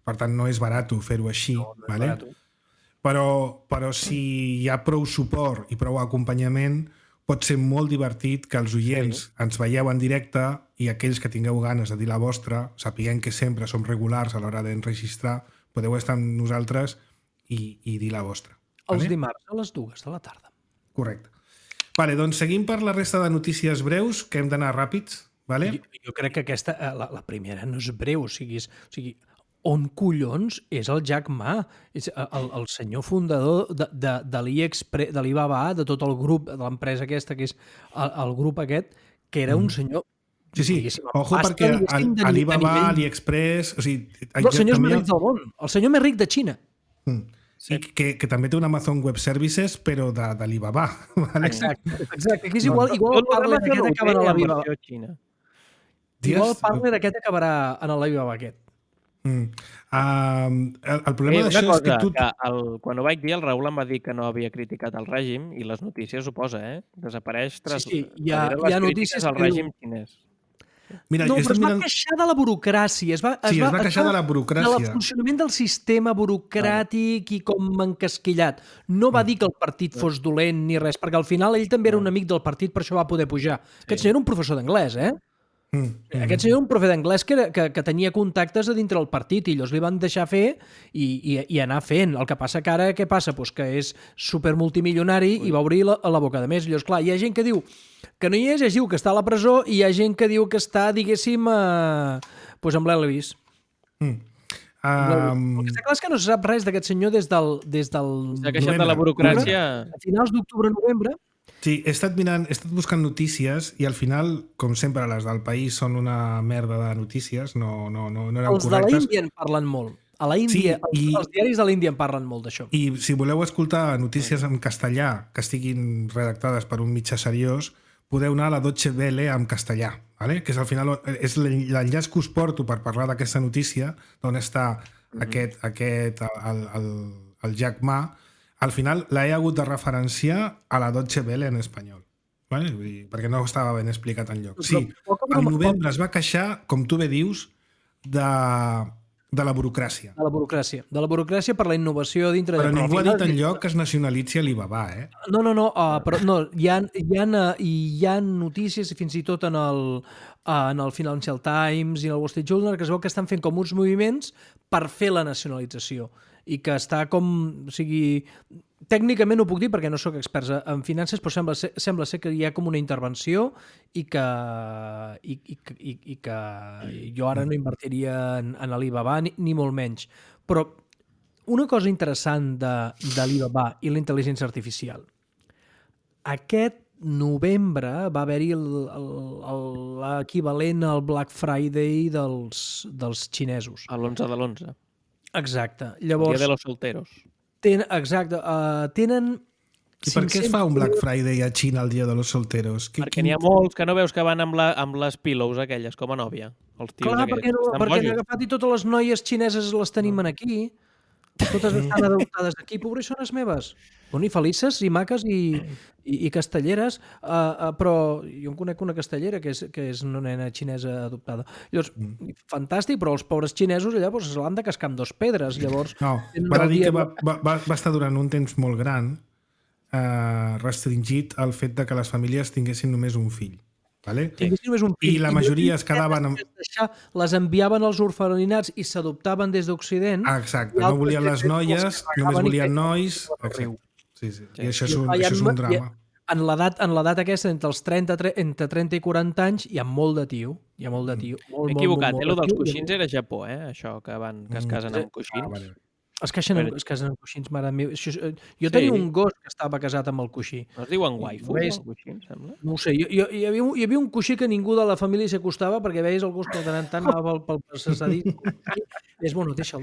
Per tant, no és barat fer-ho així. No és vale? barat. Però si hi ha prou suport i prou acompanyament, pot ser molt divertit que els oients ens veieu en directe i aquells que tingueu ganes de dir la vostra, sapiguem que sempre som regulars a l'hora d'enregistrar, podeu estar amb nosaltres i dir la vostra. Els Vale? dimarts a les 2 de la tarda. Correcte. Vale, doncs seguim per la resta de notícies breus, que hem d'anar ràpids. Vale? Jo crec que aquesta, la primera no és breu, o sigui, on collons és el Jack Ma? És el senyor fundador de l'AliExpress, de l'Alibaba, de tot el grup, de l'empresa aquesta, que és el grup aquest, que era un senyor... Sí. Ojo, perquè Alibaba, AliExpress... O sigui, els senyors més rics del món. El senyor més ric de Xina. I que també té un Amazon Web Services, però d'Alibaba. Vale? Exacte. Que és igual el partner aquest acaba en l'Alibaba. Igual el partner aquest acabarà en l'Alibaba aquest. El problema d'això és que tu... Quan ho vaig dir, el Raül em va dir que no havia criticat el règim i les notícies ho posa, Desapareix hi ha notícies al règim xinès. Mira, no, però es va queixar de la burocràcia. Es va queixar de la burocràcia. Del funcionament del sistema burocràtic i com encasquillat. No va dir que el partit fos dolent ni res, perquè al final ell també era un amic del partit, per això va poder pujar. Aquest senyor era un professor d'anglès, Aquest senyor era un profe d'anglès que tenia contactes a dintre del partit i ells li van deixar fer i anar fent. El que passa que ara, què passa? Pues que és supermultimilionari i va obrir la boca de més. Llavors, clar, hi ha gent que diu que no hi és, diu que està a la presó i hi ha gent que diu que està, diguéssim, pues amb l'Elvis. El que està clar és que no se sap res d'aquest senyor des del S'ha queixat de la burocràcia. A finals d'octubre-novembre. Sí, he estat buscant notícies i al final, com sempre, les del país són una merda de notícies, no eren correctes. Els de l'Índia en parlen molt. A la Índia, els diaris de l'Índia en parlen molt d'això. I si voleu escoltar notícies en castellà que estiguin redactades per un mitjà seriós, podeu anar a la Deutsche Welle en castellà, ¿vale? Que és al final és l'enllaç que us porto per parlar d'aquesta notícia, d'on està el Jack Ma. Al final l'he hagut de referenciar a la Deutsche Welle en espanyol, ¿vale? Vull dir, perquè no estava ben explicat enlloc. Sí, al novembre es va queixar, com tu bé dius, de la burocràcia. De la burocràcia per la innovació dintre... Però ningú ha dit enlloc que es nacionalitzi Alibaba, No, però no, hi ha notícies, fins i tot en el Financial Times i en el Wall Street Journal, que es veu que estan fent com uns moviments per fer la nacionalització i que està com... O sigui, tècnicament ho puc dir perquè no sóc expert en finances, però sembla ser que hi ha com una intervenció i que jo ara no invertiria en Alibaba ni molt menys. Però una cosa interessant d'Alibaba i la intel·ligència artificial. Aquest novembre va haver-hi l'equivalent al Black Friday dels xinesos. A l'11 de l'11. Exacte. Llavors, el dia de los solteros. Tenen... I per què es fa un Black Friday a Xina el dia de los solteros? Perquè n'hi ha molts que no veus que van amb les pillows aquelles, com a nòvia. Clar, perquè han agafat i totes les noies xineses les tenim aquí. Totes estan adoptades aquí, pobressones meves. Bueno, i felices, i maques, i castelleres, però jo en conec una castellera que és una nena xinesa adoptada. Llavors, fantàstic, però els pobres xinesos allà se l'han de cascar amb 2 pedres. Llavors, no, va dir que va estar durant un temps molt gran restringit el fet de que les famílies tinguessin només un fill. Vale? I la majoria es quedaven... Les enviaven als orfelinats i s'adoptaven des d'Occident. Exacte, no volien les noies, només volien nois. Sí. I això és un drama. En l'edat aquesta, entre 30 i 40 anys, hi ha molt de tio. M'he equivocat, lo dels coixins era Japó, això, que es casen amb coixins. Es casen amb coixins, mare meva. Jo tenia un gos que estava casat amb el coixí. No es diuen waifu, el coixí, em sembla? No ho sé. Hi havia un coixí que ningú de la família s'hi acostava perquè veies el gos que de tant en tant anava pel passadís. És bueno, deixa'l.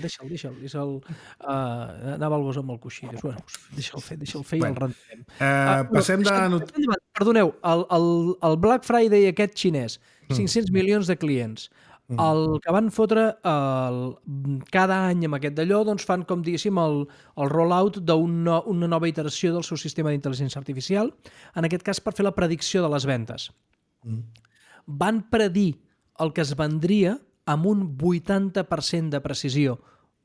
Anava el gos amb el coixí. Bueno, deixa'l fer i el rentarem. Passem de... Perdoneu, el Black Friday aquest xinès, 500 milions de clients. El que van fotre cada any amb aquest d'allò, doncs fan, com diguéssim, el rollout d'una nova iteració del seu sistema d'intel·ligència artificial, en aquest cas per fer la predicció de les ventes. Van predir el que es vendria amb un 80% de precisió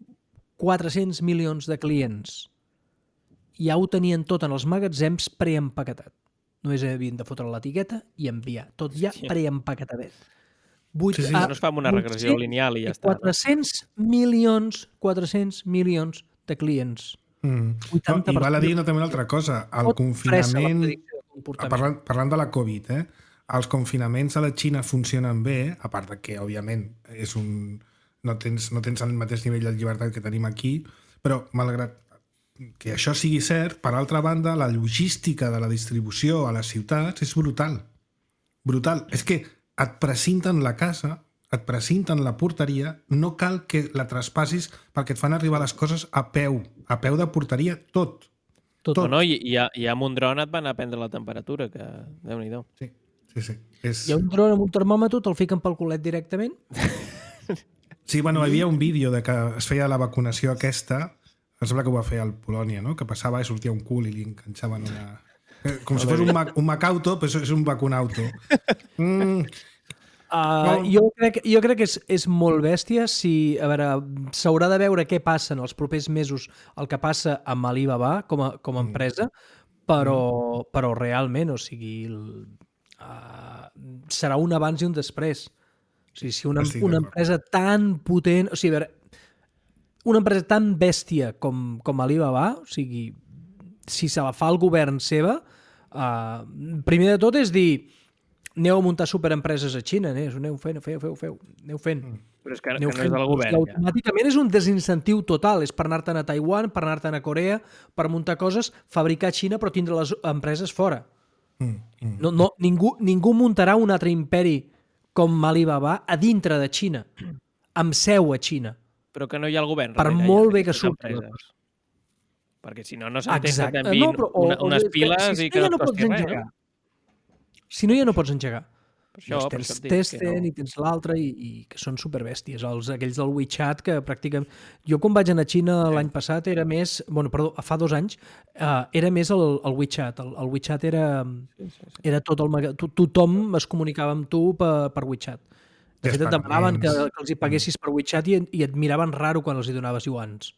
400 milions de clients ja ho tenien tot en els magatzems preempaquetat. Només havien de fotre l'etiqueta i enviar. Tot ja preempaquetadet. No es fa amb una regressió lineal i ja està. 400 milions de clients. I val a dir també una altra cosa. El confinament, parlant de la Covid, els confinaments a la Xina funcionen bé, a part de que, òbviament, no tens el mateix nivell de llibertat que tenim aquí, però malgrat que això sigui cert, per altra banda, la logística de la distribució a les ciutats és brutal. Brutal. És que et precinten la casa, et precinten la porteria, no cal que la traspassis perquè et fan arribar les coses a peu de porteria, tot. No, i amb un dron et van a prendre la temperatura, que Déu-n'hi-do. Sí. Hi ha un dron amb un termòmetre, te'l fiquen pel culet directament? Sí, bueno, hi havia un vídeo de que es feia la vacunació aquesta, em sembla que ho va fer al Polònia, no? Que passava i sortia un cul i li enganxaven una... Com si fos un Macauto, però és un vacunauto. Jo crec que és molt bèstia. A veure, s'haurà de veure què passa en els propers mesos, el que passa amb Alibaba com a empresa, però realment, o sigui, serà un abans i un després. O sigui, si una empresa tan potent... O sigui, a veure, una empresa tan bèstia com Alibaba, o sigui, si se la fa el govern seva, primer de tot és dir, aneu a muntar superempreses a Xina, aneu fent. Però és que no és del govern. Automàticament és un desincentiu total, és per anar-te'n a Taiwan, per anar-te'n a Corea, per muntar coses, fabricar a Xina però tindre les empreses fora. Ningú muntarà un altre imperi com Alibaba a dintre de Xina, amb seu a Xina. Però que no hi ha el govern. Per molt bé que surti. Perquè si no s'entén que t'enviïn unes piles i que no et costi res, no? Si no, ja no pots engegar. Tens Tencent i tens l'altre i que són superbèsties. Aquells del WeChat que pràcticament... Jo quan vaig anar a Xina l'any passat era més... fa 2 anys era més el WeChat. El WeChat era tot el... Tothom es comunicava amb tu per WeChat. De fet, et demanaven que els hi paguessis per WeChat i et miraven raro quan els hi donaves yuans.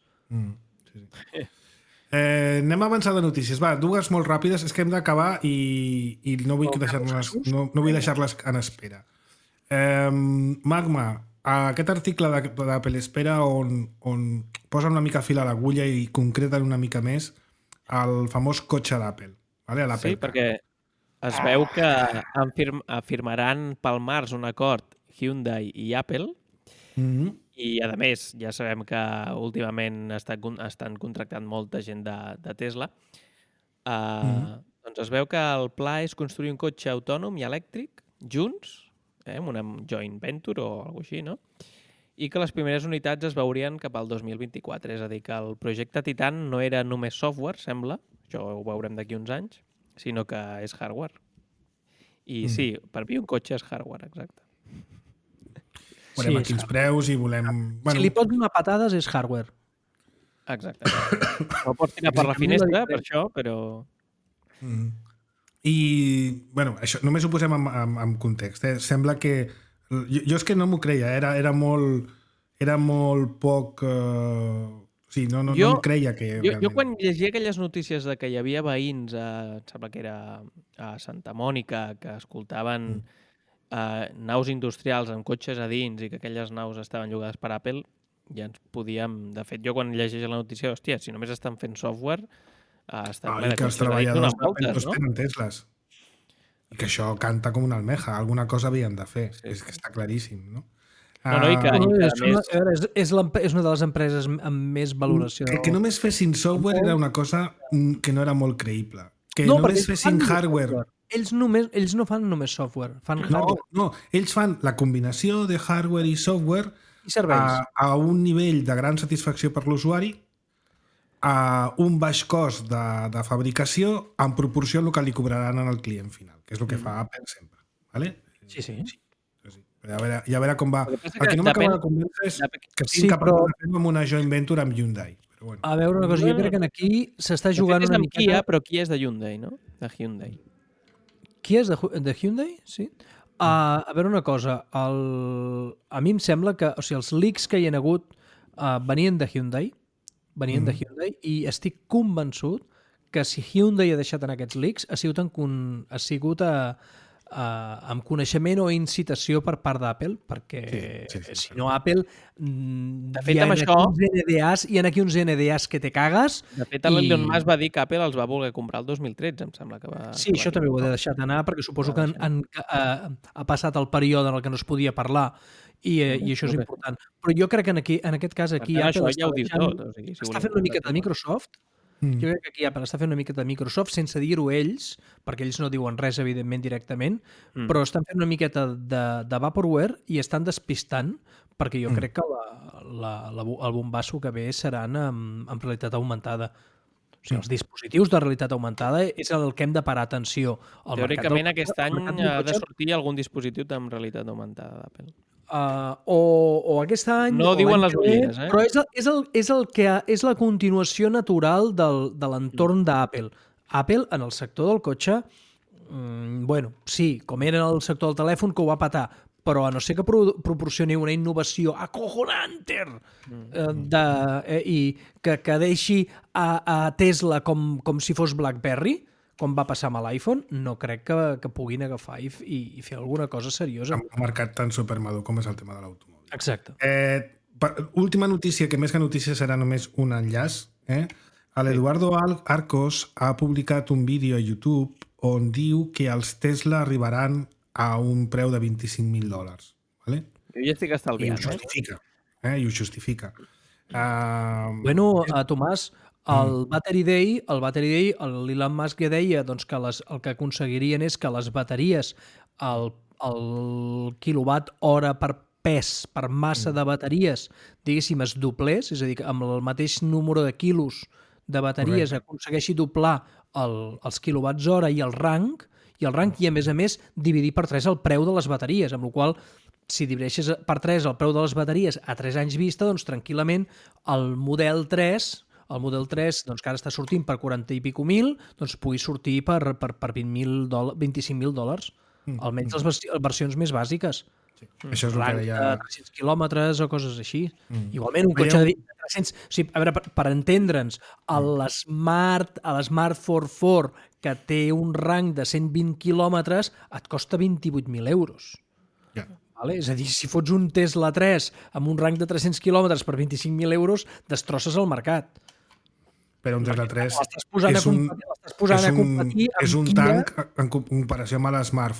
Anem a avançar de notícies. Va, 2 molt ràpides. És que hem d'acabar i no vull deixar-les en espera. Magma, aquest article d'Apple Espera on posen una mica fil a l'agulla i concreten una mica més el famós cotxe d'Apple. Sí, perquè es veu que firmaran pel març un acord Hyundai i Apple, i a més ja sabem que últimament estan contractant molta gent de Tesla. Doncs es veu que el pla és construir un cotxe autònom i elèctric junts, amb una joint venture o alguna cosa així, no? I que les primeres unitats es veurien cap al 2024, és a dir, que el projecte Titan no era només software, sembla, això ho veurem d'aquí uns anys, sinó que és hardware. I sí, per mi un cotxe és hardware, exacte. Volem a quins preus i volem... Si li pots donar patades és hardware. Exacte. No pots tirar per la finestra, per això, però... I, això només ho posem en context. Sembla que... Jo és que no m'ho creia, era molt poc... Sí, no em creia que... Jo quan llegia aquelles notícies de que hi havia veïns, em sembla que era a Santa Mònica, que escoltaven... naus industrials amb cotxes a dins i que aquelles naus estaven llogades per Apple, ja ens podíem... De fet, jo quan llegeix la notícia, hòstia, si només estan fent software, estan ple de que els treballadors tenen Tesles. I que això canta com una almeja. Alguna cosa havien de fer. Sí. És que està claríssim, no? És una de les empreses amb més valoració. Que només fessin software era una cosa que no era molt creïble. Que només fessin hardware... Ells no fan només software, fan hardware. No, ells fan la combinació de hardware i software i serveis a un nivell de gran satisfacció per l'usuari, a un baix cost de fabricació en proporció al que li cobraran al client final, que és el que fa Apple sempre. ¿Vale? Sí. A veure com va. El que no m'acaba de convèncer és que siguin capaços de fer-ho amb una joint venture amb Hyundai. Però bueno. A veure una cosa, jo crec que aquí s'està jugant una miqueta... Kia, però Kia és de Hyundai, no? De Hyundai. Qui és de Hyundai? Sí. A veure una cosa, a mi em sembla que els leaks que hi ha hagut venien de Hyundai, venien de Hyundai i estic convençut que si Hyundai ha deixat en aquests leaks ha sigut amb coneixement o incitació per part d'Apple, perquè si no Apple de fet, amb això, hi ha aquí uns NDAs que te cagues. De fet, l'Elon Musk va dir que Apple els va voler comprar el 2013, em sembla que va... Sí, això també ho he deixat anar, perquè suposo que ha passat el període en el que no es podia parlar i això és important. Però jo crec que en aquest cas aquí Apple està fent una miqueta de Microsoft. Jo crec que aquí Apple està fent una mica de Microsoft sense dir-ho ells, perquè ells no diuen res, evidentment, directament, però estan fent una miqueta de vaporware i estan despistant, perquè jo crec que el bombasso que ve seran amb realitat augmentada. O sigui, els dispositius de realitat augmentada és el que hem de parar atenció. Teòricament, aquest any ha de sortir algun dispositiu amb realitat augmentada d'Apple. O aquest any... No diuen les ulleres, però és la continuació natural de l'entorn d'Apple. Apple, en el sector del cotxe, sí, com era en el sector del telèfon, que ho va patar, però a no ser que proporcioni una innovació acojonante i que deixi a Tesla com si fos BlackBerry, com va passar amb l'iPhone, no crec que puguin agafar i fer alguna cosa seriosa. Un mercat tan supermadur com és el tema de l'automòbil. Exacte. Última notícia, que més que notícia serà només un enllaç. L'Eduardo Arcos ha publicat un vídeo a YouTube on diu que els Tesla arribaran a un preu de $25,000. Vale? Jo ja estic estalviant. I ho justifica. I ho justifica. Tomàs, el Battery Day, l'Elon Musk ja deia que el que aconseguirien és que les bateries, el quilowatt hora per pes, per massa de bateries, diguéssim, es doblés, és a dir, que amb el mateix número de quilos de bateries aconsegueixi doblar els quilowatts hora i el rang, i a més a més dividir per 3 el preu de les bateries, amb la qual cosa, si divideixes per 3 el preu de les bateries a 3 anys vista, doncs tranquil·lament el model 3, que ara està sortint per 40 i pico mil, doncs pugui sortir per $25,000, almenys les versions més bàsiques. Sí. Això és el que deia... 300 quilòmetres o coses així. Igualment, un cotxe de 300... O sigui, a veure, per entendre'ns, l'Smart 4x4, que té un rang de 120 quilòmetres, et costa 28.000 euros. Ja. Vale? És a dir, si fots un Tesla 3 amb un rang de 300 quilòmetres per 25.000 euros, destrosses el mercat. Però un Tesla 3 és un tanc en comparació amb l'Smart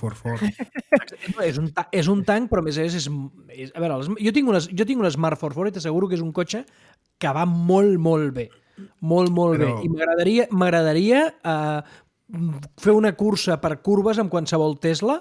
4x4. És un tanc, però a més a veure, jo tinc una Smart 4x4 i t'asseguro que és un cotxe que va molt, molt bé. Molt, molt bé. I m'agradaria fer una cursa per curves amb qualsevol Tesla,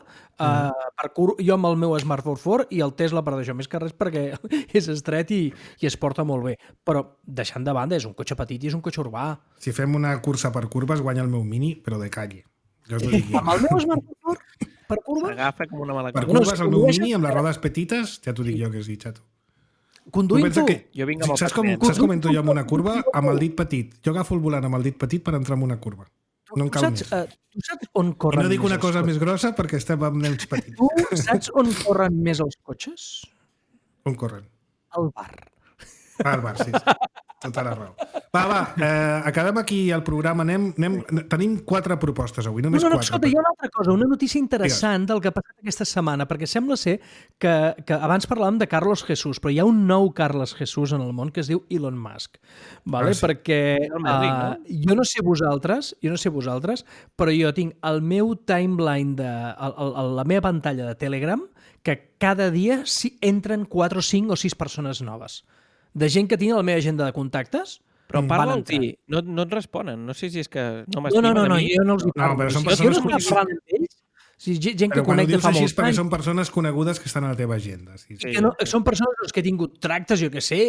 jo amb el meu Smart 4x4 i el Tesla per d'això, més que res perquè és estret i es porta molt bé. Però deixant de banda, és un cotxe petit i és un cotxe urbà. Si fem una cursa per curves, guanya el meu Mini, però de calle. Amb el meu Smart 4x4 per curves? Agafa com una mala cosa. Per curves, el meu Mini, amb les rodes petites, ja t'ho dic jo que sí, xato. Conduint tu? Saps com entro jo en una curva? Amb el dit petit. Jo agafo el volant amb el dit petit per entrar en una curva. No en cal més. Tu saps on corren més? I no dic una cosa més grossa perquè estem amb nens petits. Tu saps on corren més els cotxes? On corren? Al bar. Al bar, sí. Tota la raó. Va, acabem aquí el programa. Tenim 4 propostes avui, només 4. Escolta, hi ha una altra cosa, una notícia interessant del que ha passat aquesta setmana, perquè sembla ser que abans parlàvem de Carlos Jesús, però hi ha un nou Carlos Jesús en el món que es diu Elon Musk. Vale? Sí. Perquè jo no sé vosaltres, però jo tinc el meu timeline, la meva pantalla de Telegram, que cada dia entren 4 o 5 o 6 persones noves. De gent que tinc a la meva agenda de contactes. Però parla amb ti, no et responen. No sé si és que no No, m'estimen a mi. jo no els hi parlo. Però són persones conegudes. Gent que conec de fa molt perquè són persones conegudes que estan a la teva agenda. Sí. Són persones que he tingut tractes, jo què sé,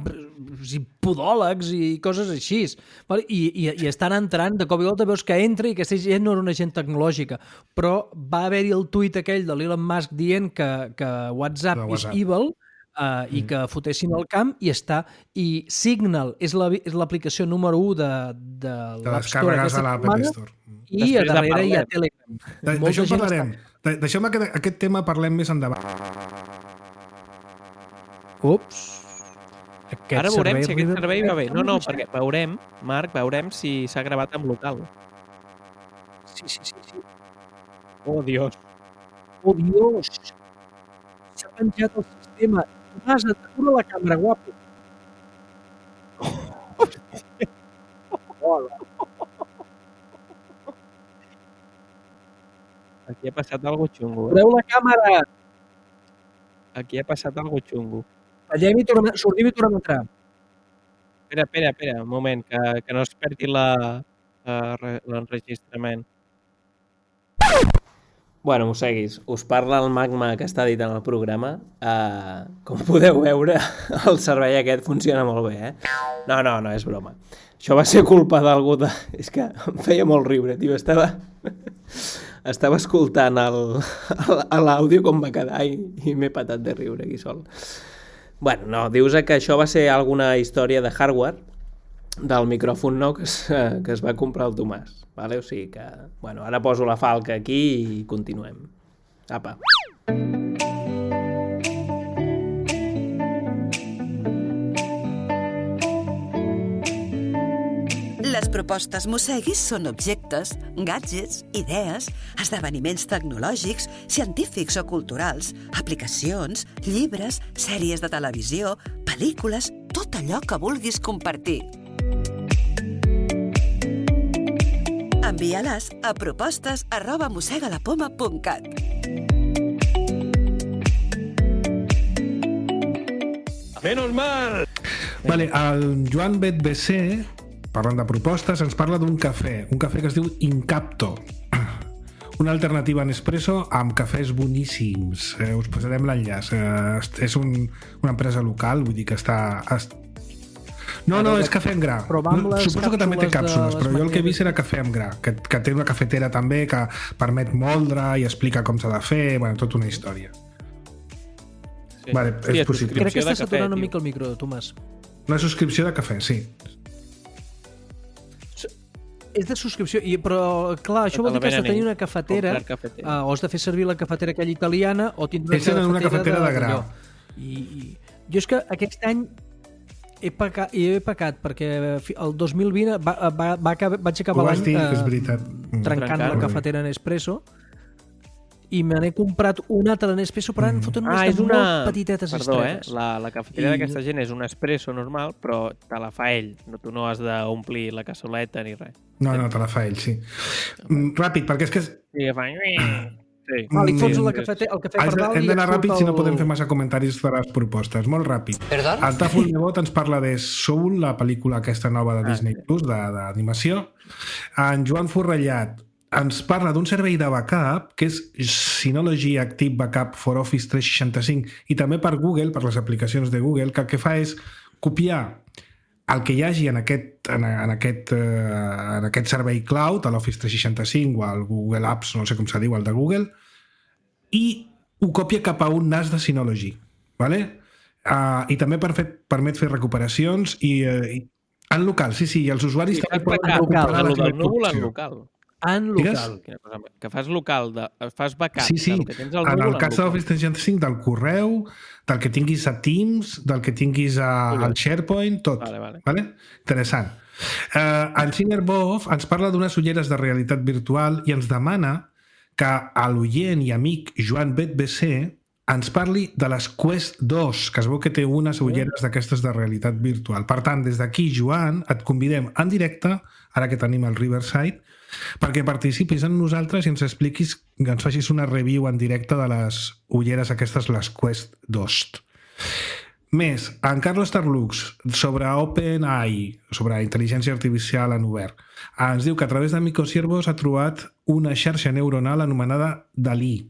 podòlegs i coses així. I estan entrant, de cop i volta veus que entra i aquesta gent no era una gent tecnològica. Però va haver-hi el tuit aquell de l'Elon Musk dient que WhatsApp is evil, i que fotessin el camp i està. I Signal és l'aplicació número 1 de l'App Store aquesta setmana i a darrere hi ha Telegram. D'això parlarem. Deixem aquest tema parlem més endavant. Ups. Ara veurem si aquest servei va bé. No, perquè veurem, Marc, si s'ha gravat amb local. Sí. Oh, Dios. Oh, Dios! S'ha penjat el sistema. Tomàs, atura la càmera, guapo. Hola. Aquí ha passat algo xungo. Treu la càmera! Aquí ha passat algo xungo. Tallem i sortim i tornem a entrar. Espera, un moment, que no es perdi l'enregistrament. Bueno, Mosseguis, us parla el magma que està dit en el programa. Com podeu veure, el servei aquest funciona molt bé, No, és broma. Això va ser culpa d'algú de... És que em feia molt riure, tio. Estava escoltant l'àudio com va quedar i m'he patat de riure aquí sol. Bueno, no, dius que això va ser alguna història de hardware del micròfon nou que es va comprar el Tomàs. Vale? O sigui que, bueno, ara poso la falca aquí i continuem. Apa. Les propostes Mosseguis són objectes, gadgets, idees, esdeveniments tecnològics, científics o culturals, aplicacions, llibres, sèries de televisió, pel·lícules, tot allò que vulguis compartir. Envia-les a propostes@mossegalapoma.cat. Menos mal! Vale, el Joan Bet BC, parlant de propostes, ens parla d'un cafè que es diu Incapto. Una alternativa en espresso amb cafès boníssims. Us posarem l'enllaç. És una empresa local, vull dir que està... No, és cafè amb gra. Suposo que també té càpsules, però jo el que he vist era cafè amb gra, que té una cafetera també que permet moldre i explica com s'ha de fer, bueno, tota una història. Sí. Vale, és possible. Crec que està saturant una mica el micro, Tomàs. Una subscripció de cafè, sí. És de subscripció, però clar, això vol dir que has de tenir una cafetera, o has de fer servir la cafetera aquella italiana, o tindràs una cafetera de gra. I jo és que aquest any he pecat perquè el 2020 vaig acabar l'any trencant la cafetera Nespresso i me n'he comprat una altra Nespresso, però en foten unes molt petitetes estretes. La cafetera d'aquesta gent és un espresso normal, però te la fa ell. Tu no has d'omplir la cassoleta ni res. No, te la fa ell, sí. Ràpid, perquè és que... Sí, que fa... Sí. Li fots el cafè per dalt. Hem d'anar ràpid si no podem fer massa comentaris de les propostes. Molt ràpid. El Taful Nebot ens parla de Soul, la pel·lícula aquesta nova de Disney Plus, d'animació. En Joan Forrellat ens parla d'un servei de backup que és Synology Active Backup for Office 365 i també per Google, per les aplicacions de Google, que el que fa és copiar el que hi hagi en aquest servei cloud, a l'Office 365 o al Google Apps, no sé com se diu, el de Google, i ho copia cap a un NAS de Synology. ¿Vale? I també permet fer recuperacions i en local, sí, i els usuaris també poden recuperar la seva local. En local. Que fas local, fas backup sí. del que tens al núvol. En el cas de l'Office 365, del correu, del que tinguis a Teams, del que tinguis al SharePoint, tot. Vale? Interessant. En Cinerbov ens parla d'unes ulleres de realitat virtual i ens demana que l'oient i amic Joan Bet BC ens parli de les Quest 2, que es veu que té unes ulleres d'aquestes de realitat virtual. Per tant, des d'aquí, Joan, et convidem en directe, ara que tenim el Riverside, perquè participis amb nosaltres i ens expliquis, que ens facis una review en directe de les ulleres aquestes, les Quest 2. Més, en Carlos Tarlux, sobre OpenAI, sobre intel·ligència artificial en obert, ens diu que a través de microsiervos ha trobat una xarxa neuronal anomenada DALL-E,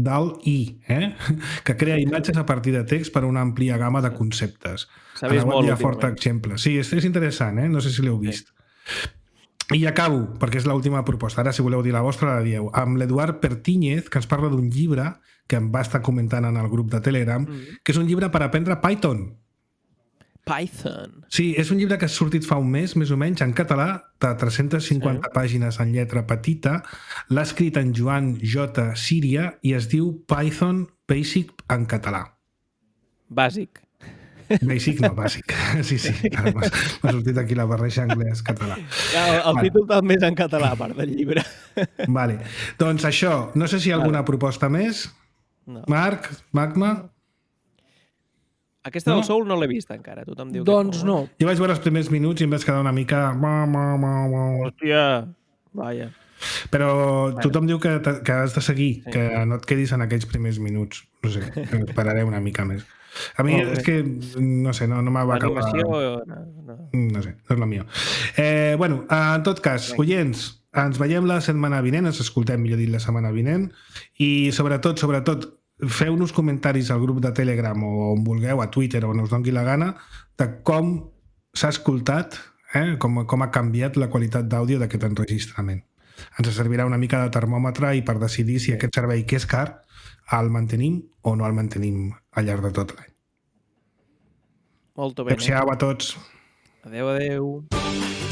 que crea imatges a partir de text per a una àmplia gamma de conceptes. S'ha vist molt últimament. Fort exemple. Sí, és interessant, no sé si l'heu vist. I acabo, perquè és l'última proposta. Ara, si voleu dir la vostra, la dieu. Amb l'Eduard Pertíñez, que ens parla d'un llibre que em va estar comentant en el grup de Telegram, que és un llibre per aprendre Python. Python. Sí, és un llibre que ha sortit fa un mes, més o menys, en català, de 350 pàgines en lletra petita. L'ha escrit en Joan J. Síria i es diu Python Basic en català. Bàsic. Basic no, bàsic. Sí. M'ha sortit aquí la barreja anglès-català. El títol també és en català, a part del llibre. Vale. Doncs això, no sé si hi ha alguna proposta més. No. Marc, Magma? Aquesta del Soul no l'he vist encara. Tothom diu Doncs que no. Jo vaig veure els primers minuts i em vaig quedar una mica... Hòstia, vaja. Però tothom diu que has de seguir, que no et quedis en aquells primers minuts. No sé, esperaré una mica més. A mi és que, no sé, no m'ha acabat... No sé, no és la millor. Bueno, en tot cas, oients, ens veiem la setmana vinent, ens escoltem, millor dit, la setmana vinent, i sobretot, feu-nos comentaris al grup de Telegram o on vulgueu, a Twitter o on us doni la gana, de com s'ha escoltat, com ha canviat la qualitat d'àudio d'aquest enregistrament. Ens servirà una mica de termòmetre i per decidir si aquest servei, que és car, el mantenim o no el mantenim al llarg de tot l'any. Molt bé. Adéu-siau a tots. Adéu.